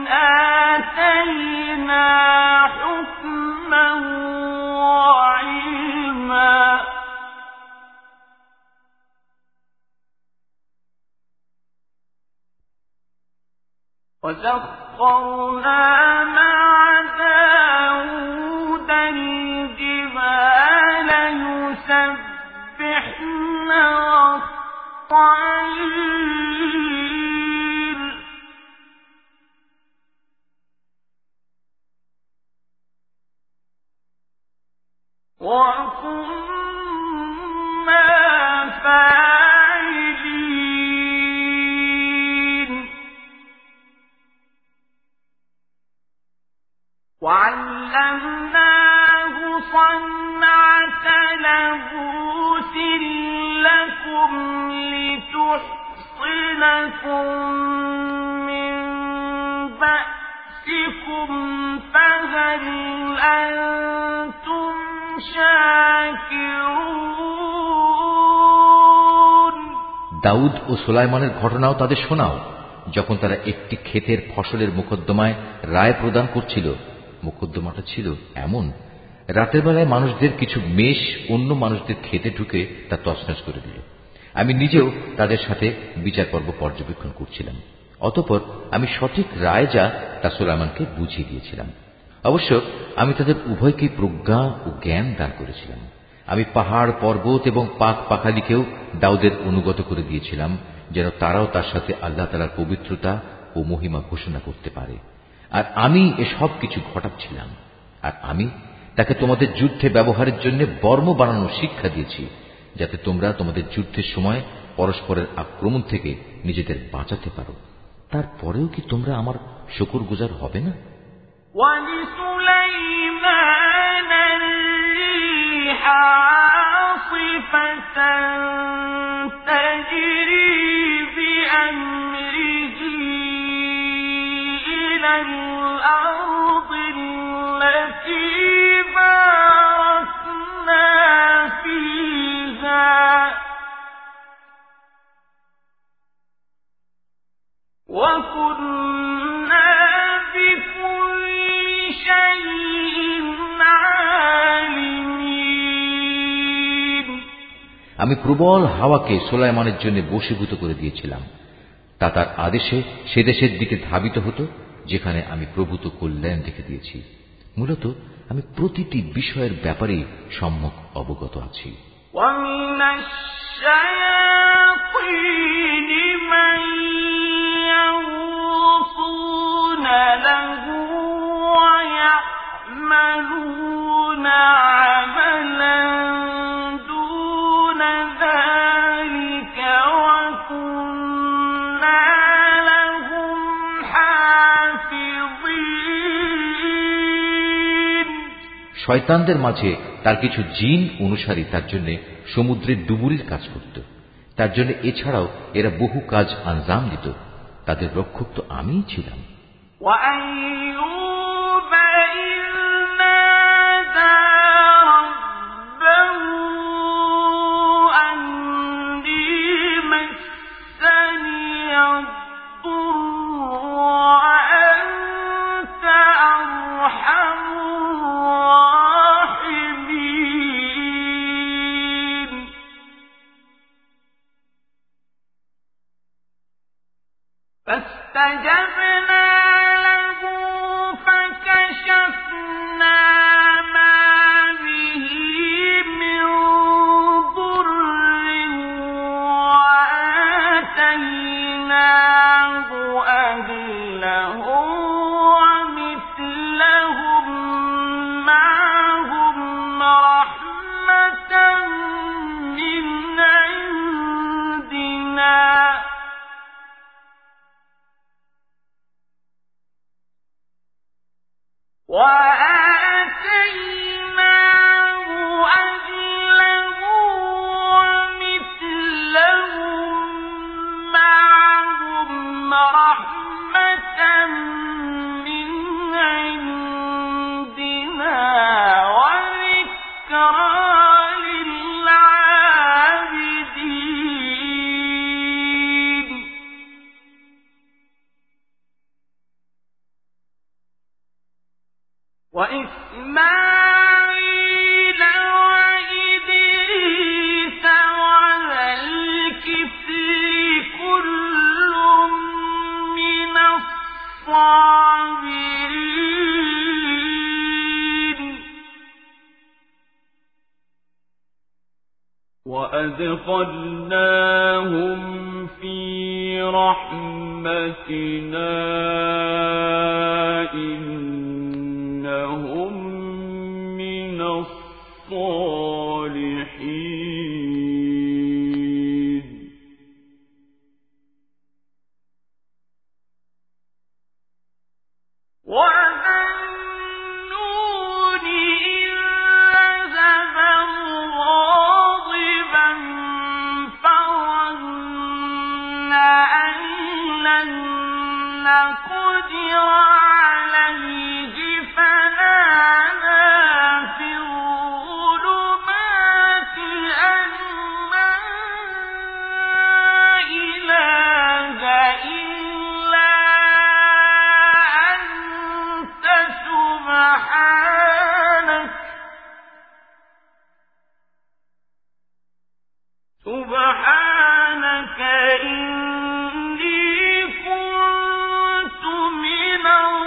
آتَيْنَا حُكْمًا وَعِلْمًا وَسَخَّرْنَا مَعَ دَاوُودَ الْجِبَالَ يُسَبِّحْنَ وَالطَّيْرَ وَكُنَّا فَاعِلِينَ وَعَلَّمْنَاهُ صَنْعَةَ لَبُوسٍ لَكُمْ لِتُحْصِنَكُم مِّن بَأْسِكُمْ فَهَلْ أَنتُمْ شَاكِرُونَ দাউদ ও সুলাইমানের ঘটনাও তাদের শোনাও, যখন তারা একটি ক্ষেতের ফসলের মোকদ্দমায় রায় প্রদান করছিল। মোকদ্দমাটা ছিল এমন, রাতের বেলায় মানুষদের কিছু মেষ অন্য মানুষদের খেতে ঢুকে তা তছনছ করে দিল। আমি নিজেও তাদের সাথে বিচার পর্ব পর্যবেক্ষণ করছিলাম। অতঃপর আমি সঠিক রায় যা তা সুলাইমানকে বুঝিয়ে দিয়েছিলাম। অবশ্য আমি তাদের উভয়কে প্রজ্ঞা ও জ্ঞান দান করেছিলাম। আমি পাহাড়, পর্বত এবং পাক পাখালিকেও দাউদের অনুগত করে দিয়েছিলাম, যেন তারাও তার সাথে আল্লাহ তাআলার পবিত্রতা ও মহিমা ঘোষণা করতে পারে। আর আমি এসব কিছু ঘটাচ্ছিলাম। আর আমি তাকে তোমাদের যুদ্ধে ব্যবহারের জন্য বর্ম বানানোর শিক্ষা দিয়েছি, যাতে তোমরা তোমাদের যুদ্ধের সময় পরস্পরের আক্রমণ থেকে নিজেদের বাঁচাতে পারো। তারপরেও কি তোমরা আমার শুকরগুজার হবে না? وَلِسُلَيْمَانَ الرِّيحَ عَاصِفَةً تَجْرِي بِأَمْرِهِ إِلَى الْأَرْضِ الَّتِي بَارَكْنَا فِيهَا وَكُنَّا بِكُلِّ شَيْءٍ عَالِمِينَ আমি প্রবল হাওয়াকে সুলাইমানের জন্য বশীভূত করে দিয়েছিলাম। তা তার আদেশে সে দেশের দিকে ধাবিত হতো যেখানে আমি প্রভূত কল্যাণ রেখে দিয়েছি। মূলত আমি প্রতিটি বিষয়ের ব্যাপারে সম্যক অবগত আছি। وَمِنَ الشَّيَاطِينِ مَن يَغُوصُونَ لَهُ وَيَعْمَلُونَ عَمَلًا دُونَ ذَلِكَ وَكُنَّا لَهُمْ حَافِظِينَ শয়তানদের মাঝে তার কিছু জিন অনুসারী তার জন্য সমুদ্রের ডুবুরির কাজ করত। তার জন্য এছাড়াও এরা বহু কাজ আঞ্জাম দিত। তাদের রক্ষক তো আমিই ছিলাম। وَأَيُّوبَ إِذْ نَادَىٰ رَبَّهُ أَنِّي مَسَّنِيَ الضُّرُّ وَأَنتَ أَرْحَمُ الراحمين وأدخلناهم في رحمتنا إنهم من الصالحين وَذَنُّونِ إِذ ذَهَبَ مُغَاضِبًا فَظَنَّ أَن لَّن نَّقْدِرَ عَلَيْهِ فَنَادَىٰ فِي الظُّلُمَاتِ أَن لَّا إِلَٰهَ إِلَّا أَنتَ سُبْحَانَكَ سُبْحَانَكَ إِنِّي كُنتُ مِنَ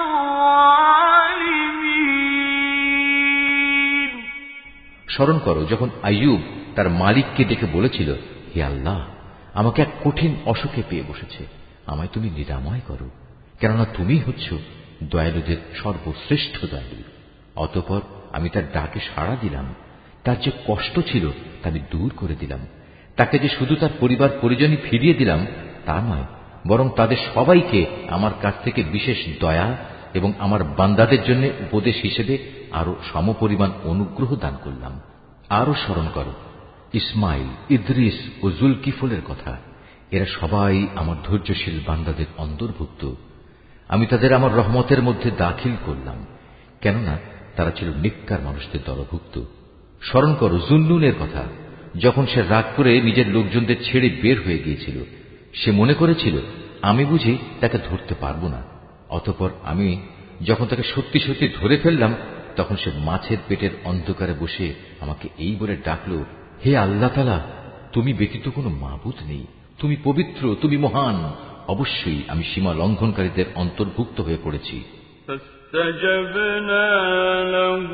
الظَّالِمِينَ স্মরণ করো যখন আইয়ুব তার মালিককে ডেকে বলেছিল, হে আল্লাহ, আমাকে এক কঠিন অসুখে পেয়ে বসেছে, আমায় তুমি নিরাময় করো, কেননা তুমি হচ্ছ দয়ালুদের সর্বশ্রেষ্ঠ দয়ালু। অতঃপর আমি তার ডাকে সাড়া দিলাম, তার যে কষ্ট ছিল তা আমি দূর করে দিলাম। তাকে যে শুধু তার পরিবার পরিজনই ফিরিয়ে দিলাম তা নয়, বরং তাদের সবাইকে আমার কাছ থেকে বিশেষ দয়া এবং আমার বান্দাদের জন্য উপদেশ হিসেবে আরো সমপরিমাণ অনুগ্রহ দান করলাম। আরো স্মরণ করো ইসমাইল, ইদ্রিস ও জুলকিফলের কথা। এরা সবাই আমার ধৈর্যশীল বান্দাদের অন্তর্ভুক্ত। আমি তাদের আমার রহমতের মধ্যে দাখিল করলাম, কেননা তারা ছিল নেককার মানুষদের দলভুক্ত। স্মরণ করো জুন্নুনের কথা, যখন সে রাগ করে নিজের লোকজনদের ছেড়ে বের হয়ে গিয়েছিল। সে মনে করেছিল আমি বুঝি তাকে ধরতে পারব না। অতঃপর আমি যখন তাকে সত্যি সত্যি ধরে ফেললাম, তখন সে মাছের পেটের অন্ধকারে বসে আমাকে এই বলে ডাকল, হে আল্লাহ তাআলা, তুমি ব্যতীত কোনো মাবুদ নেই, তুমি পবিত্র, তুমি মহান। অবশ্যই আমি সীমা লঙ্ঘনকারীদের অন্তর্ভুক্ত হয়ে পড়েছি। فاستجبنا له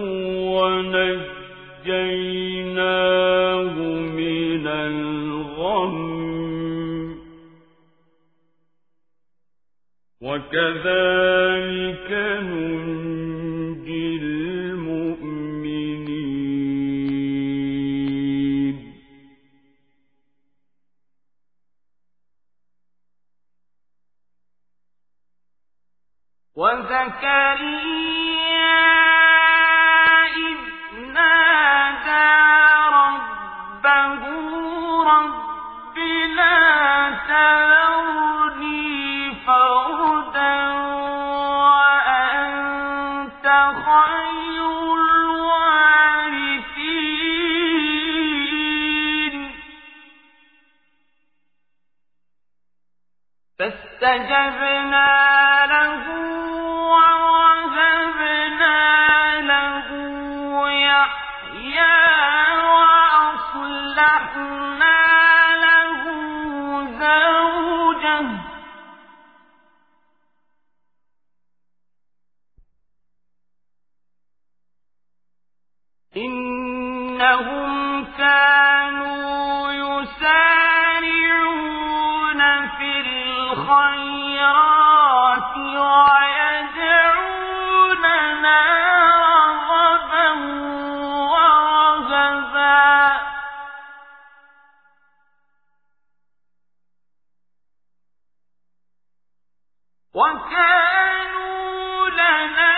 ونجيناه من الغم وكذلك ننجي المؤمنين وَزَكَرِيَّا إِذْ نَادَىٰ رَبَّهُ رَبِّ لَا تَذَرْنِي فَرْدًا وَأَنتَ خَيْرُ الْوَارِثِينَ فَاسْتَجَبْنَا لَهُ وَوَهَبْنَا لَهُ يَحْيَىٰ وَأَصْلَحْنَا لَهُ زَوْجَهُ إِنَّهُمْ كَانُوا يُسَارِعُونَ فِي الْخَيْرَاتِ وَيَدْعُونَنَا رَغَبًا وَرَهَبًا وَكَانُوا لَنَا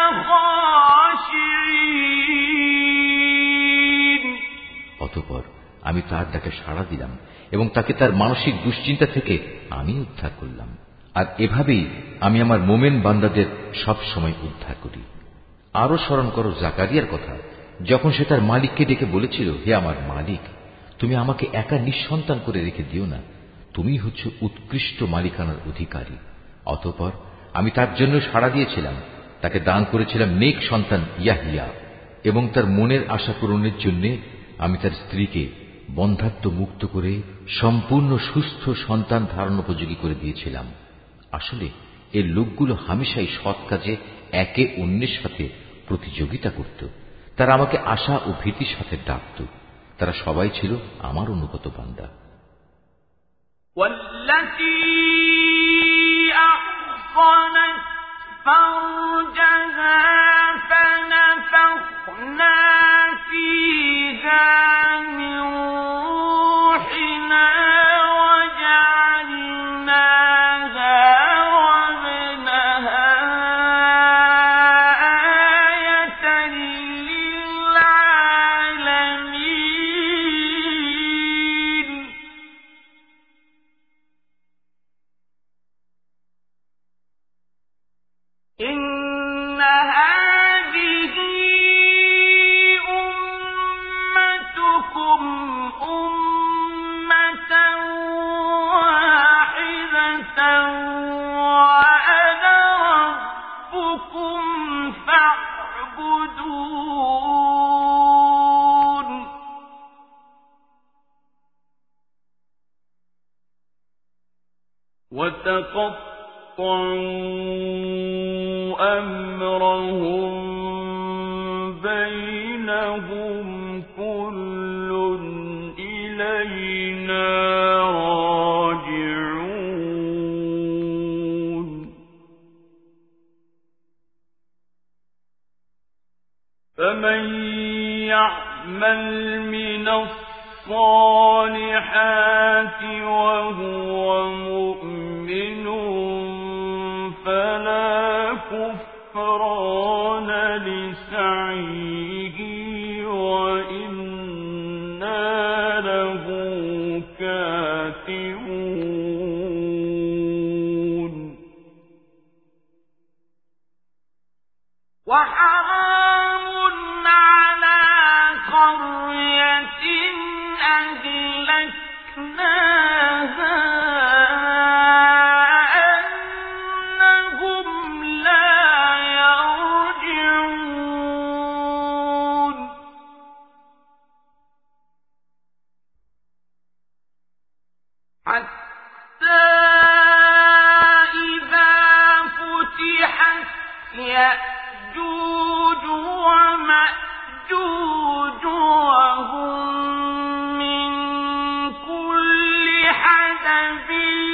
خَاشِعِينَ অতঃপর আমি তার ডাকে সাড়া দিলাম এবং তাকে তার মানসিক দুশ্চিন্তা থেকে আমি উদ্ধার করলাম। আর এভাবেই আমি আমার মোমেন বান্দাদের সব সময় উদ্ধার করি। আরো স্মরণ করো জাকারিয়ার কথা, যখন সে তার মালিককে ডেকে বলেছিল, হে আমার মালিক, তুমি আমাকে একা নিঃসন্তান করে রেখে দিও না, তুমি হচ্ছ উৎকৃষ্ট মালিকানার অধিকারী। অতঃপর আমি তার জন্য সাড়া দিয়েছিলাম, তাকে দান করেছিলাম নেক সন্তান ইয়াহিয়া, এবং তার মনের আশা পূরণের জন্য আমি তার স্ত্রীকে বন্ধাত্ব মুক্ত করে সম্পূর্ণ সুস্থ সন্তান ধারণ উপযোগী করে দিয়েছিলাম। আসলে এই লোকগুলো হামেশাই সৎ কাজে একে অন্যের সাথে প্রতিযোগিতা করত। তারা আমাকে আশা ও ভীতির সাথে ডাকত। তারা সবাই ছিল আমার অনুগত বান্দা। والتي أحصنت فرجها فنفخنا فيها من روحنا وجعلناها وابنها آية للعالمين. إن هذه أمتكم أمة واحدة وأنا ربكم فاعبدون. وتقطعوا أمرهم بينهم كل إلينا راجعون. فمن يعمل من الصالحات وهو مؤمن فلا كفران لسعيه وإنا له كاتبون. وحرام على قرية أهلكناها أنهم لا يرجعون. حتى إذا فتحت يأجوج ومأجوج وهم من كل حدب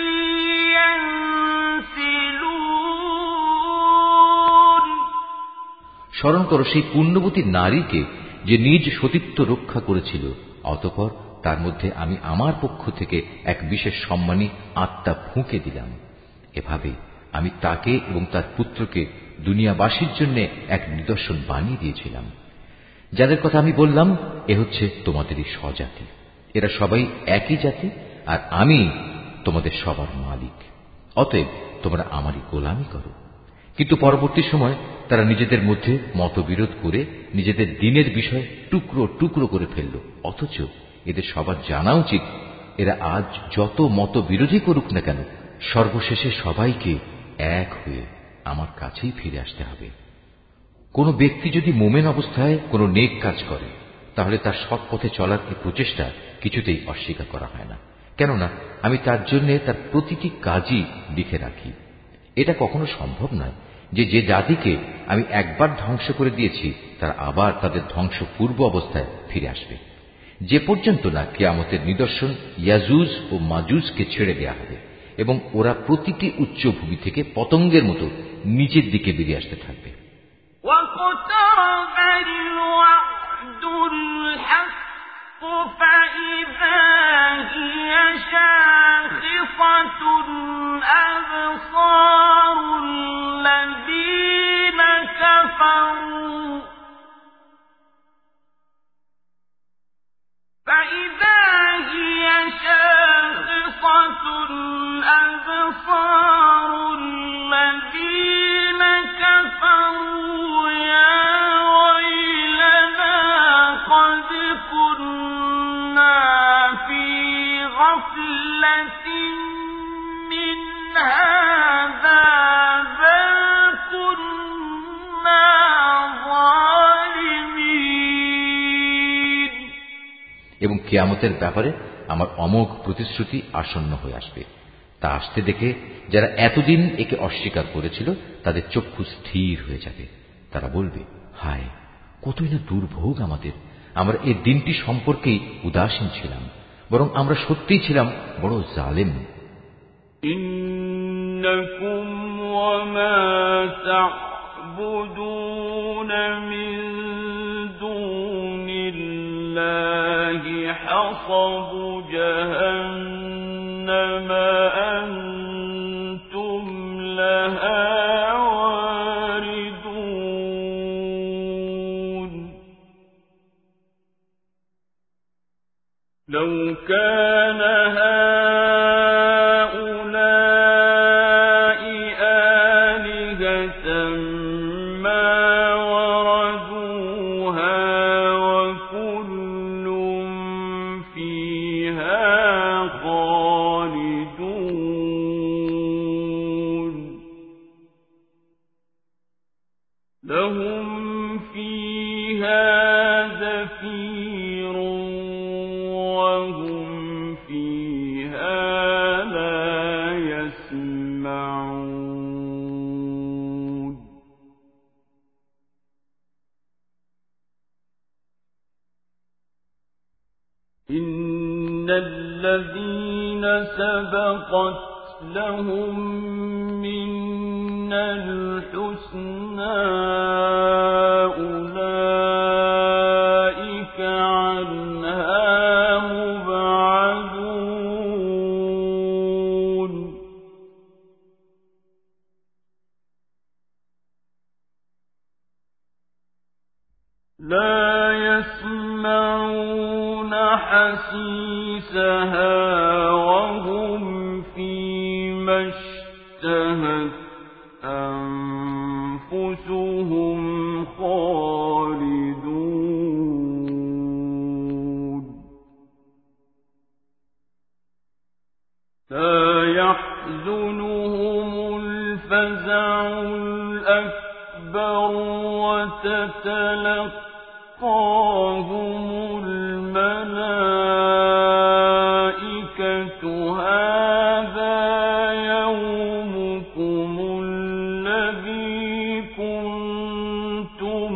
ينسلون. স্মরণ করো সেই পুণ্যবতী নারীকে যে নিজ সতীত্ব রক্ষা করেছিল, অতঃপর তার মধ্যে আমি আমার পক্ষ থেকে এক বিশেষ সম্মানী আত্মা ফুঁকে দিলাম। এভাবে আমি তাকে এবং তার পুত্রকে দুনিয়াবাসীর জন্য এক নিদর্শন বানিয়ে দিয়েছিলাম। যাদের কথা আমি বললাম এ হচ্ছে তোমাদেরই স্বজাতি, এরা সবাই একই জাতি, আর আমি তোমাদের সবার মালিক। অতএব তোমরা আমারই গোলামি করো। কিন্তু পরবর্তী সময় তারা নিজেদের মধ্যে মতবিরোধ করে নিজেদের দ্বীনের বিষয় টুকরো টুকরো করে ফেলল। অথচ এদের সবার জানা উচিত, এরা আজ যত মতবিরোধী করুক না কেন, সর্বশেষে সবাইকে এক হয়ে আমার কাছেই ফিরে আসতে হবে। কোন ব্যক্তি যদি মোমেন অবস্থায় কোনো নেক কাজ করে, তাহলে তার সৎ পথে চলার এই প্রচেষ্টা কিছুতেই অস্বীকার করা হয় না, কেননা আমি তার জন্য তার প্রতিটি কাজই লিখে রাখি। এটা কখনো সম্ভব নয় যে যে জাতিকে আমি একবার ধ্বংস করে দিয়েছি তারা আবার তাদের ধ্বংস পূর্ব অবস্থায় ফিরে আসবে, যে পর্যন্ত না কিয়ামতের নিদর্শন ইয়াজুজ ও মাজুজকে ছেড়ে দেয়া হবে এবং ওরা প্রতিটি উচ্চভূমি থেকে পতঙ্গের মতো নিচের দিকে বেরিয়ে আসতে থাকবে। واقترب الوعد الحق فإذا هي شاخصة أبصار الذين كفروا فإذا هي شاخصة أبصار الذين كفروا يا ويلنا قد كنا في غفلة من هذا بل كنا ظالمين. এবং কিয়ামতের ব্যাপারে আমার অমোঘ প্রতিশ্রুতি আসন্ন হয়ে আসবে। তা আসতে দেখে যারা এতদিন একে অস্বীকার করেছিল তাদের চক্ষু স্থির হয়ে যাবে। তারা বলবে, হায়, কতই না দুর্ভোগ আমাদের, আমরা এই দিনটি সম্পর্কেই উদাসীন ছিলাম, বরং আমরা সত্যিই ছিলাম বড় জালেম। ইন্নাকুম ওয়া মা তা'বুদুন মিন দুনিল্লাহি হাসাবু জাহান্নামা আনতুম লাহা لو كان هؤلاء آلهة ما وردوها وكل فيها خالدون لهم فيها زفير وهم فيها لا يسمعون إن الذين سبقت لهم منا الحسنى أولئك عنها لا يسمعون حسيسها وهم فيما اشتهت أنفسهم خالدون لا يحزنهم الفزع الأكبر وتتلقاهم الملائكة هذا يومكم الذي كنتم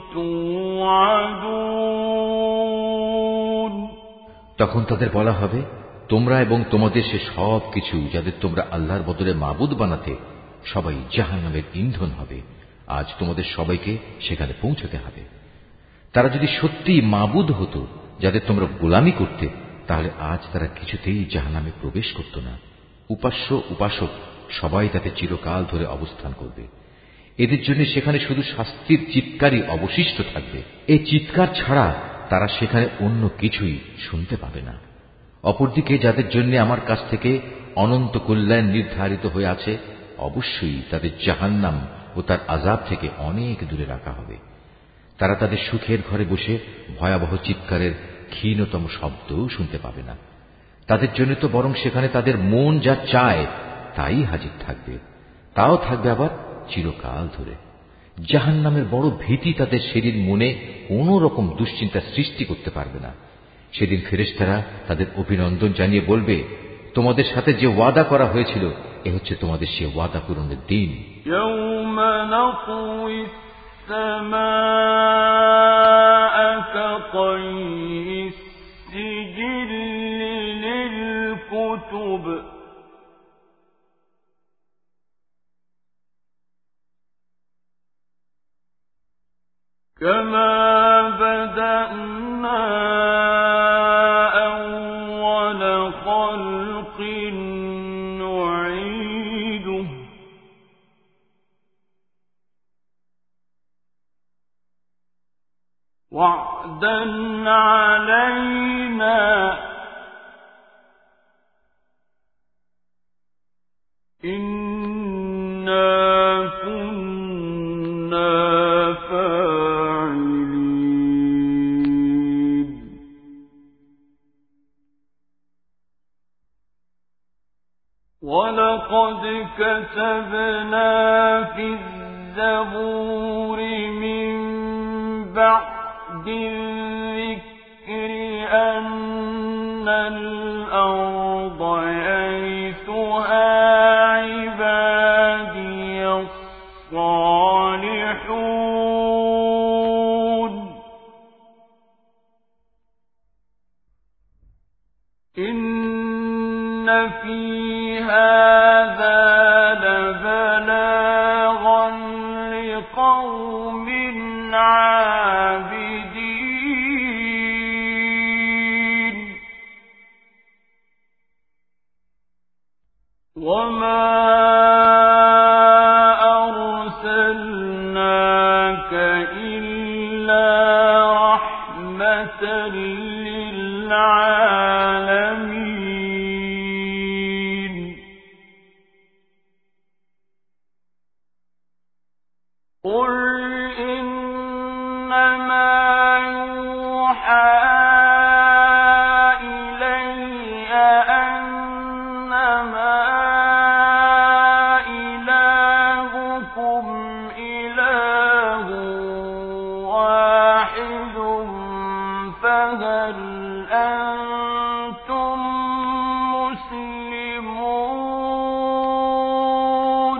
توعدون তখন তাদের বলা হবে, তোমরা এবং তোমাদের সে সব কিছু যাদের তোমরা আল্লাহর বদলে মাবুদ বানাতে, সবাই জাহান্নামের ইন্ধন হবে। আজ তোমাদের সবাইকে সেখানে পৌঁছতে হবে। তারা যদি সত্যিই মাবুদ হতো যাদের তোমরা গোলামি করতে, তাহলে আজ তারা কিছুতেই জাহান্নামে প্রবেশ করত না। উপাস্য উপাসক সবাই তাতে চিরকাল ধরে অবস্থান করবে। এদের জন্য সেখানে শুধু শাস্তির চিৎকারই অবশিষ্ট থাকবে। এই চিৎকার ছাড়া তারা সেখানে অন্য কিছুই শুনতে পাবে না। অপরদিকে যাদের জন্য আমার কাছ থেকে অনন্ত কল্যাণ নির্ধারিত হয়ে আছে, অবশ্যই তাদের জাহান্নাম ও তার আযাব থেকে অনেক দূরে রাখা হবে। তারা তাদের সুখের ঘরে বসে ভয়াবহ চিৎকারের ক্ষীণতম শব্দও শুনতে পাবে না। তাদের জন্য তো বরং সেখানে তাদের মন যা চায় তাই হাজির থাকবে, তাও থাকবে আবার চিরকাল ধরে। জাহান্নামের বড় ভীতি তাদের সেদিন মনে কোন রকম দুশ্চিন্তা সৃষ্টি করতে পারবে না। সেদিন ফেরেশতারা তাদের অভিনন্দন জানিয়ে বলবে, তোমাদের সাথে যে ওয়াদা করা হয়েছিল এ হচ্ছে তোমাদের সে ওয়াদা পূরণের দিন। ইয়াওমা নাতুইস সামাআ কাতাইস সিজিল্লি লিল কুতুব কামা বাদানা وعدا علينا إنا كنا فاعلين ولقد كتبنا في الزبور من بعد بالذكر أن الأرض يرثها عبادي الصالحون إن في هذا لبلاغا لقوم عابدين وما أرسلناك إلا رحمة للعالمين قل إنما يوحى إلي أنما إلهكم إله واحد فهل أنتم مسلمون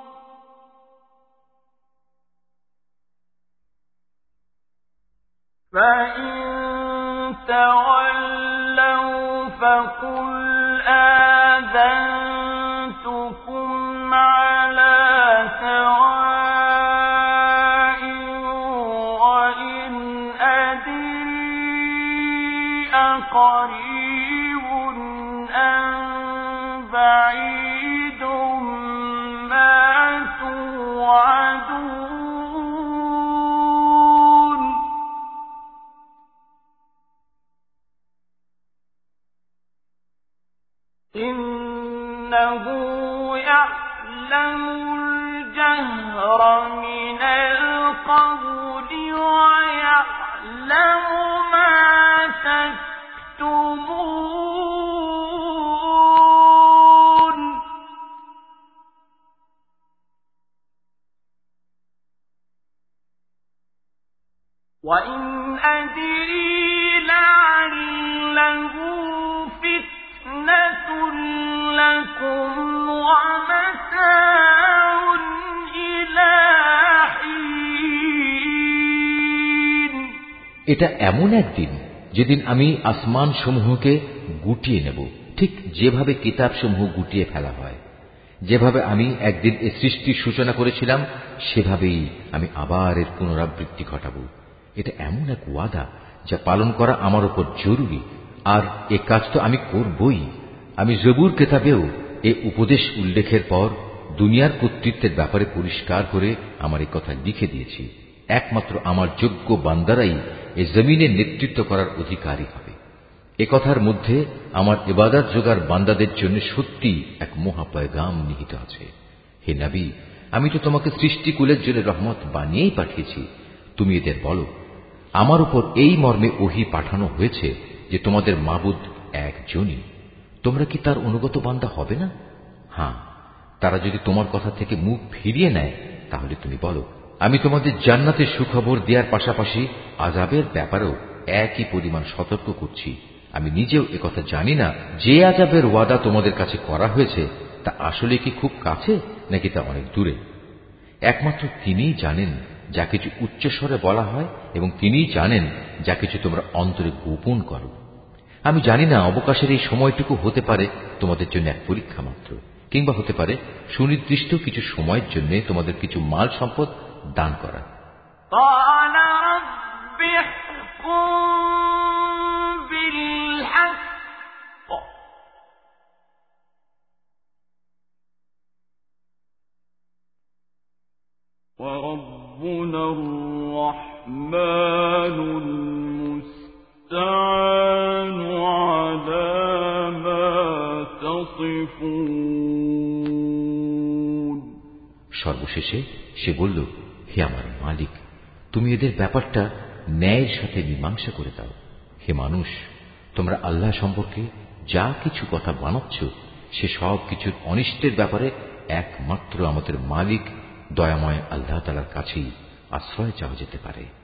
فإن تولوا فقل آذنتكم على سواء وإن أدري أقريب أم بعيد ما توعدون إنه يعلم الجهر من القول ويعلم ما تكتمون وإن أدري لعله فتنة لكم ومتاع إلى حين এটা এমন একদিন যেদিন আমি আসমান সমূহকে গুটিয়ে নেব, ঠিক যেভাবে কিতাব সমূহ গুটিয়ে ফেলা হয়। যেভাবে আমি একদিন এ সৃষ্টির সূচনা করেছিলাম সেভাবেই আমি আবার এর পুনরাবৃত্তি ঘটাবো। এটা এমন এক ওয়াদা যা পালন করা আমার উপর জরুরি, আর এ কাজ তো আমি করবই। আমি জবুর কিতাবেও এ উপদেশ উল্লেখের পর দুনিয়ার কর্তৃত্বের ব্যাপারে পরিষ্কার করে আমার এই কথা লিখে দিয়েছি। একমাত্র আমার যোগ্য বান্দারাই এ জমিনের নেতৃত্ব করার অধিকারী হবে। এ কথার মধ্যে আমার ইবাদত যোগার বান্দাদের জন্য সত্যি এক মহা পয়গাম নিহিত আছে। হে নবী, আমি তো তোমাকে সৃষ্টিকুলের জন্য রহমত বানিয়েই পাঠিয়েছি। তুমি এদের বলো, আমার উপর এই মর্মে ওহী পাঠানো হয়েছে যে তোমাদের মাবুদ একজনই, তোমরা কি তার অনুগত বান্দা হবে না? হ্যাঁ, তারা যদি তোমার কথা থেকে মুখ ফিরিয়ে নেয় তাহলে তুমি বলো, আমি তোমাদের জান্নাতের সুখবর দেওয়ার পাশাপাশি আযাবের ব্যাপারেও একই পরিমাণ সতর্ক করছি। আমি নিজেও একথা জানি না যে আযাবের ওয়াদা তোমাদের কাছে করা হয়েছে তা আসলে কি খুব কাছে নাকি তা অনেক দূরে। একমাত্র তিনিই জানেন যা কিছু উচ্চস্বরে বলা হয় এবং তিনিই জানেন যা কিছু তোমরা অন্তরে গোপন করো। আমি জানি না অবকাশের এই সময়টুকু হতে পারে তোমাদের জন্য এক পরীক্ষা মাত্র, কিংবা হতে পারে সুনির্দিষ্ট কিছু সময়ের জন্য তোমাদের কিছু মাল সম্পদ দান করা। وربنا الرحمن المستعان على ما تصفون সর্বশেষে সে বলল, হে আমার মালিক, তুমি এদের ব্যাপারটা ন্যায়ের সাথে মীমাংসা করে দাও। হে মানুষ, তোমরা আল্লাহ সম্পর্কে যা কিছু কথা বানাচ্ছ সে সব কিছুর অনিষ্টের ব্যাপারে একমাত্র আমাদের মালিক দয়াময় আল্লাহ তাআলার কাছেই আশ্রয় চাওয়া যেতে পারে।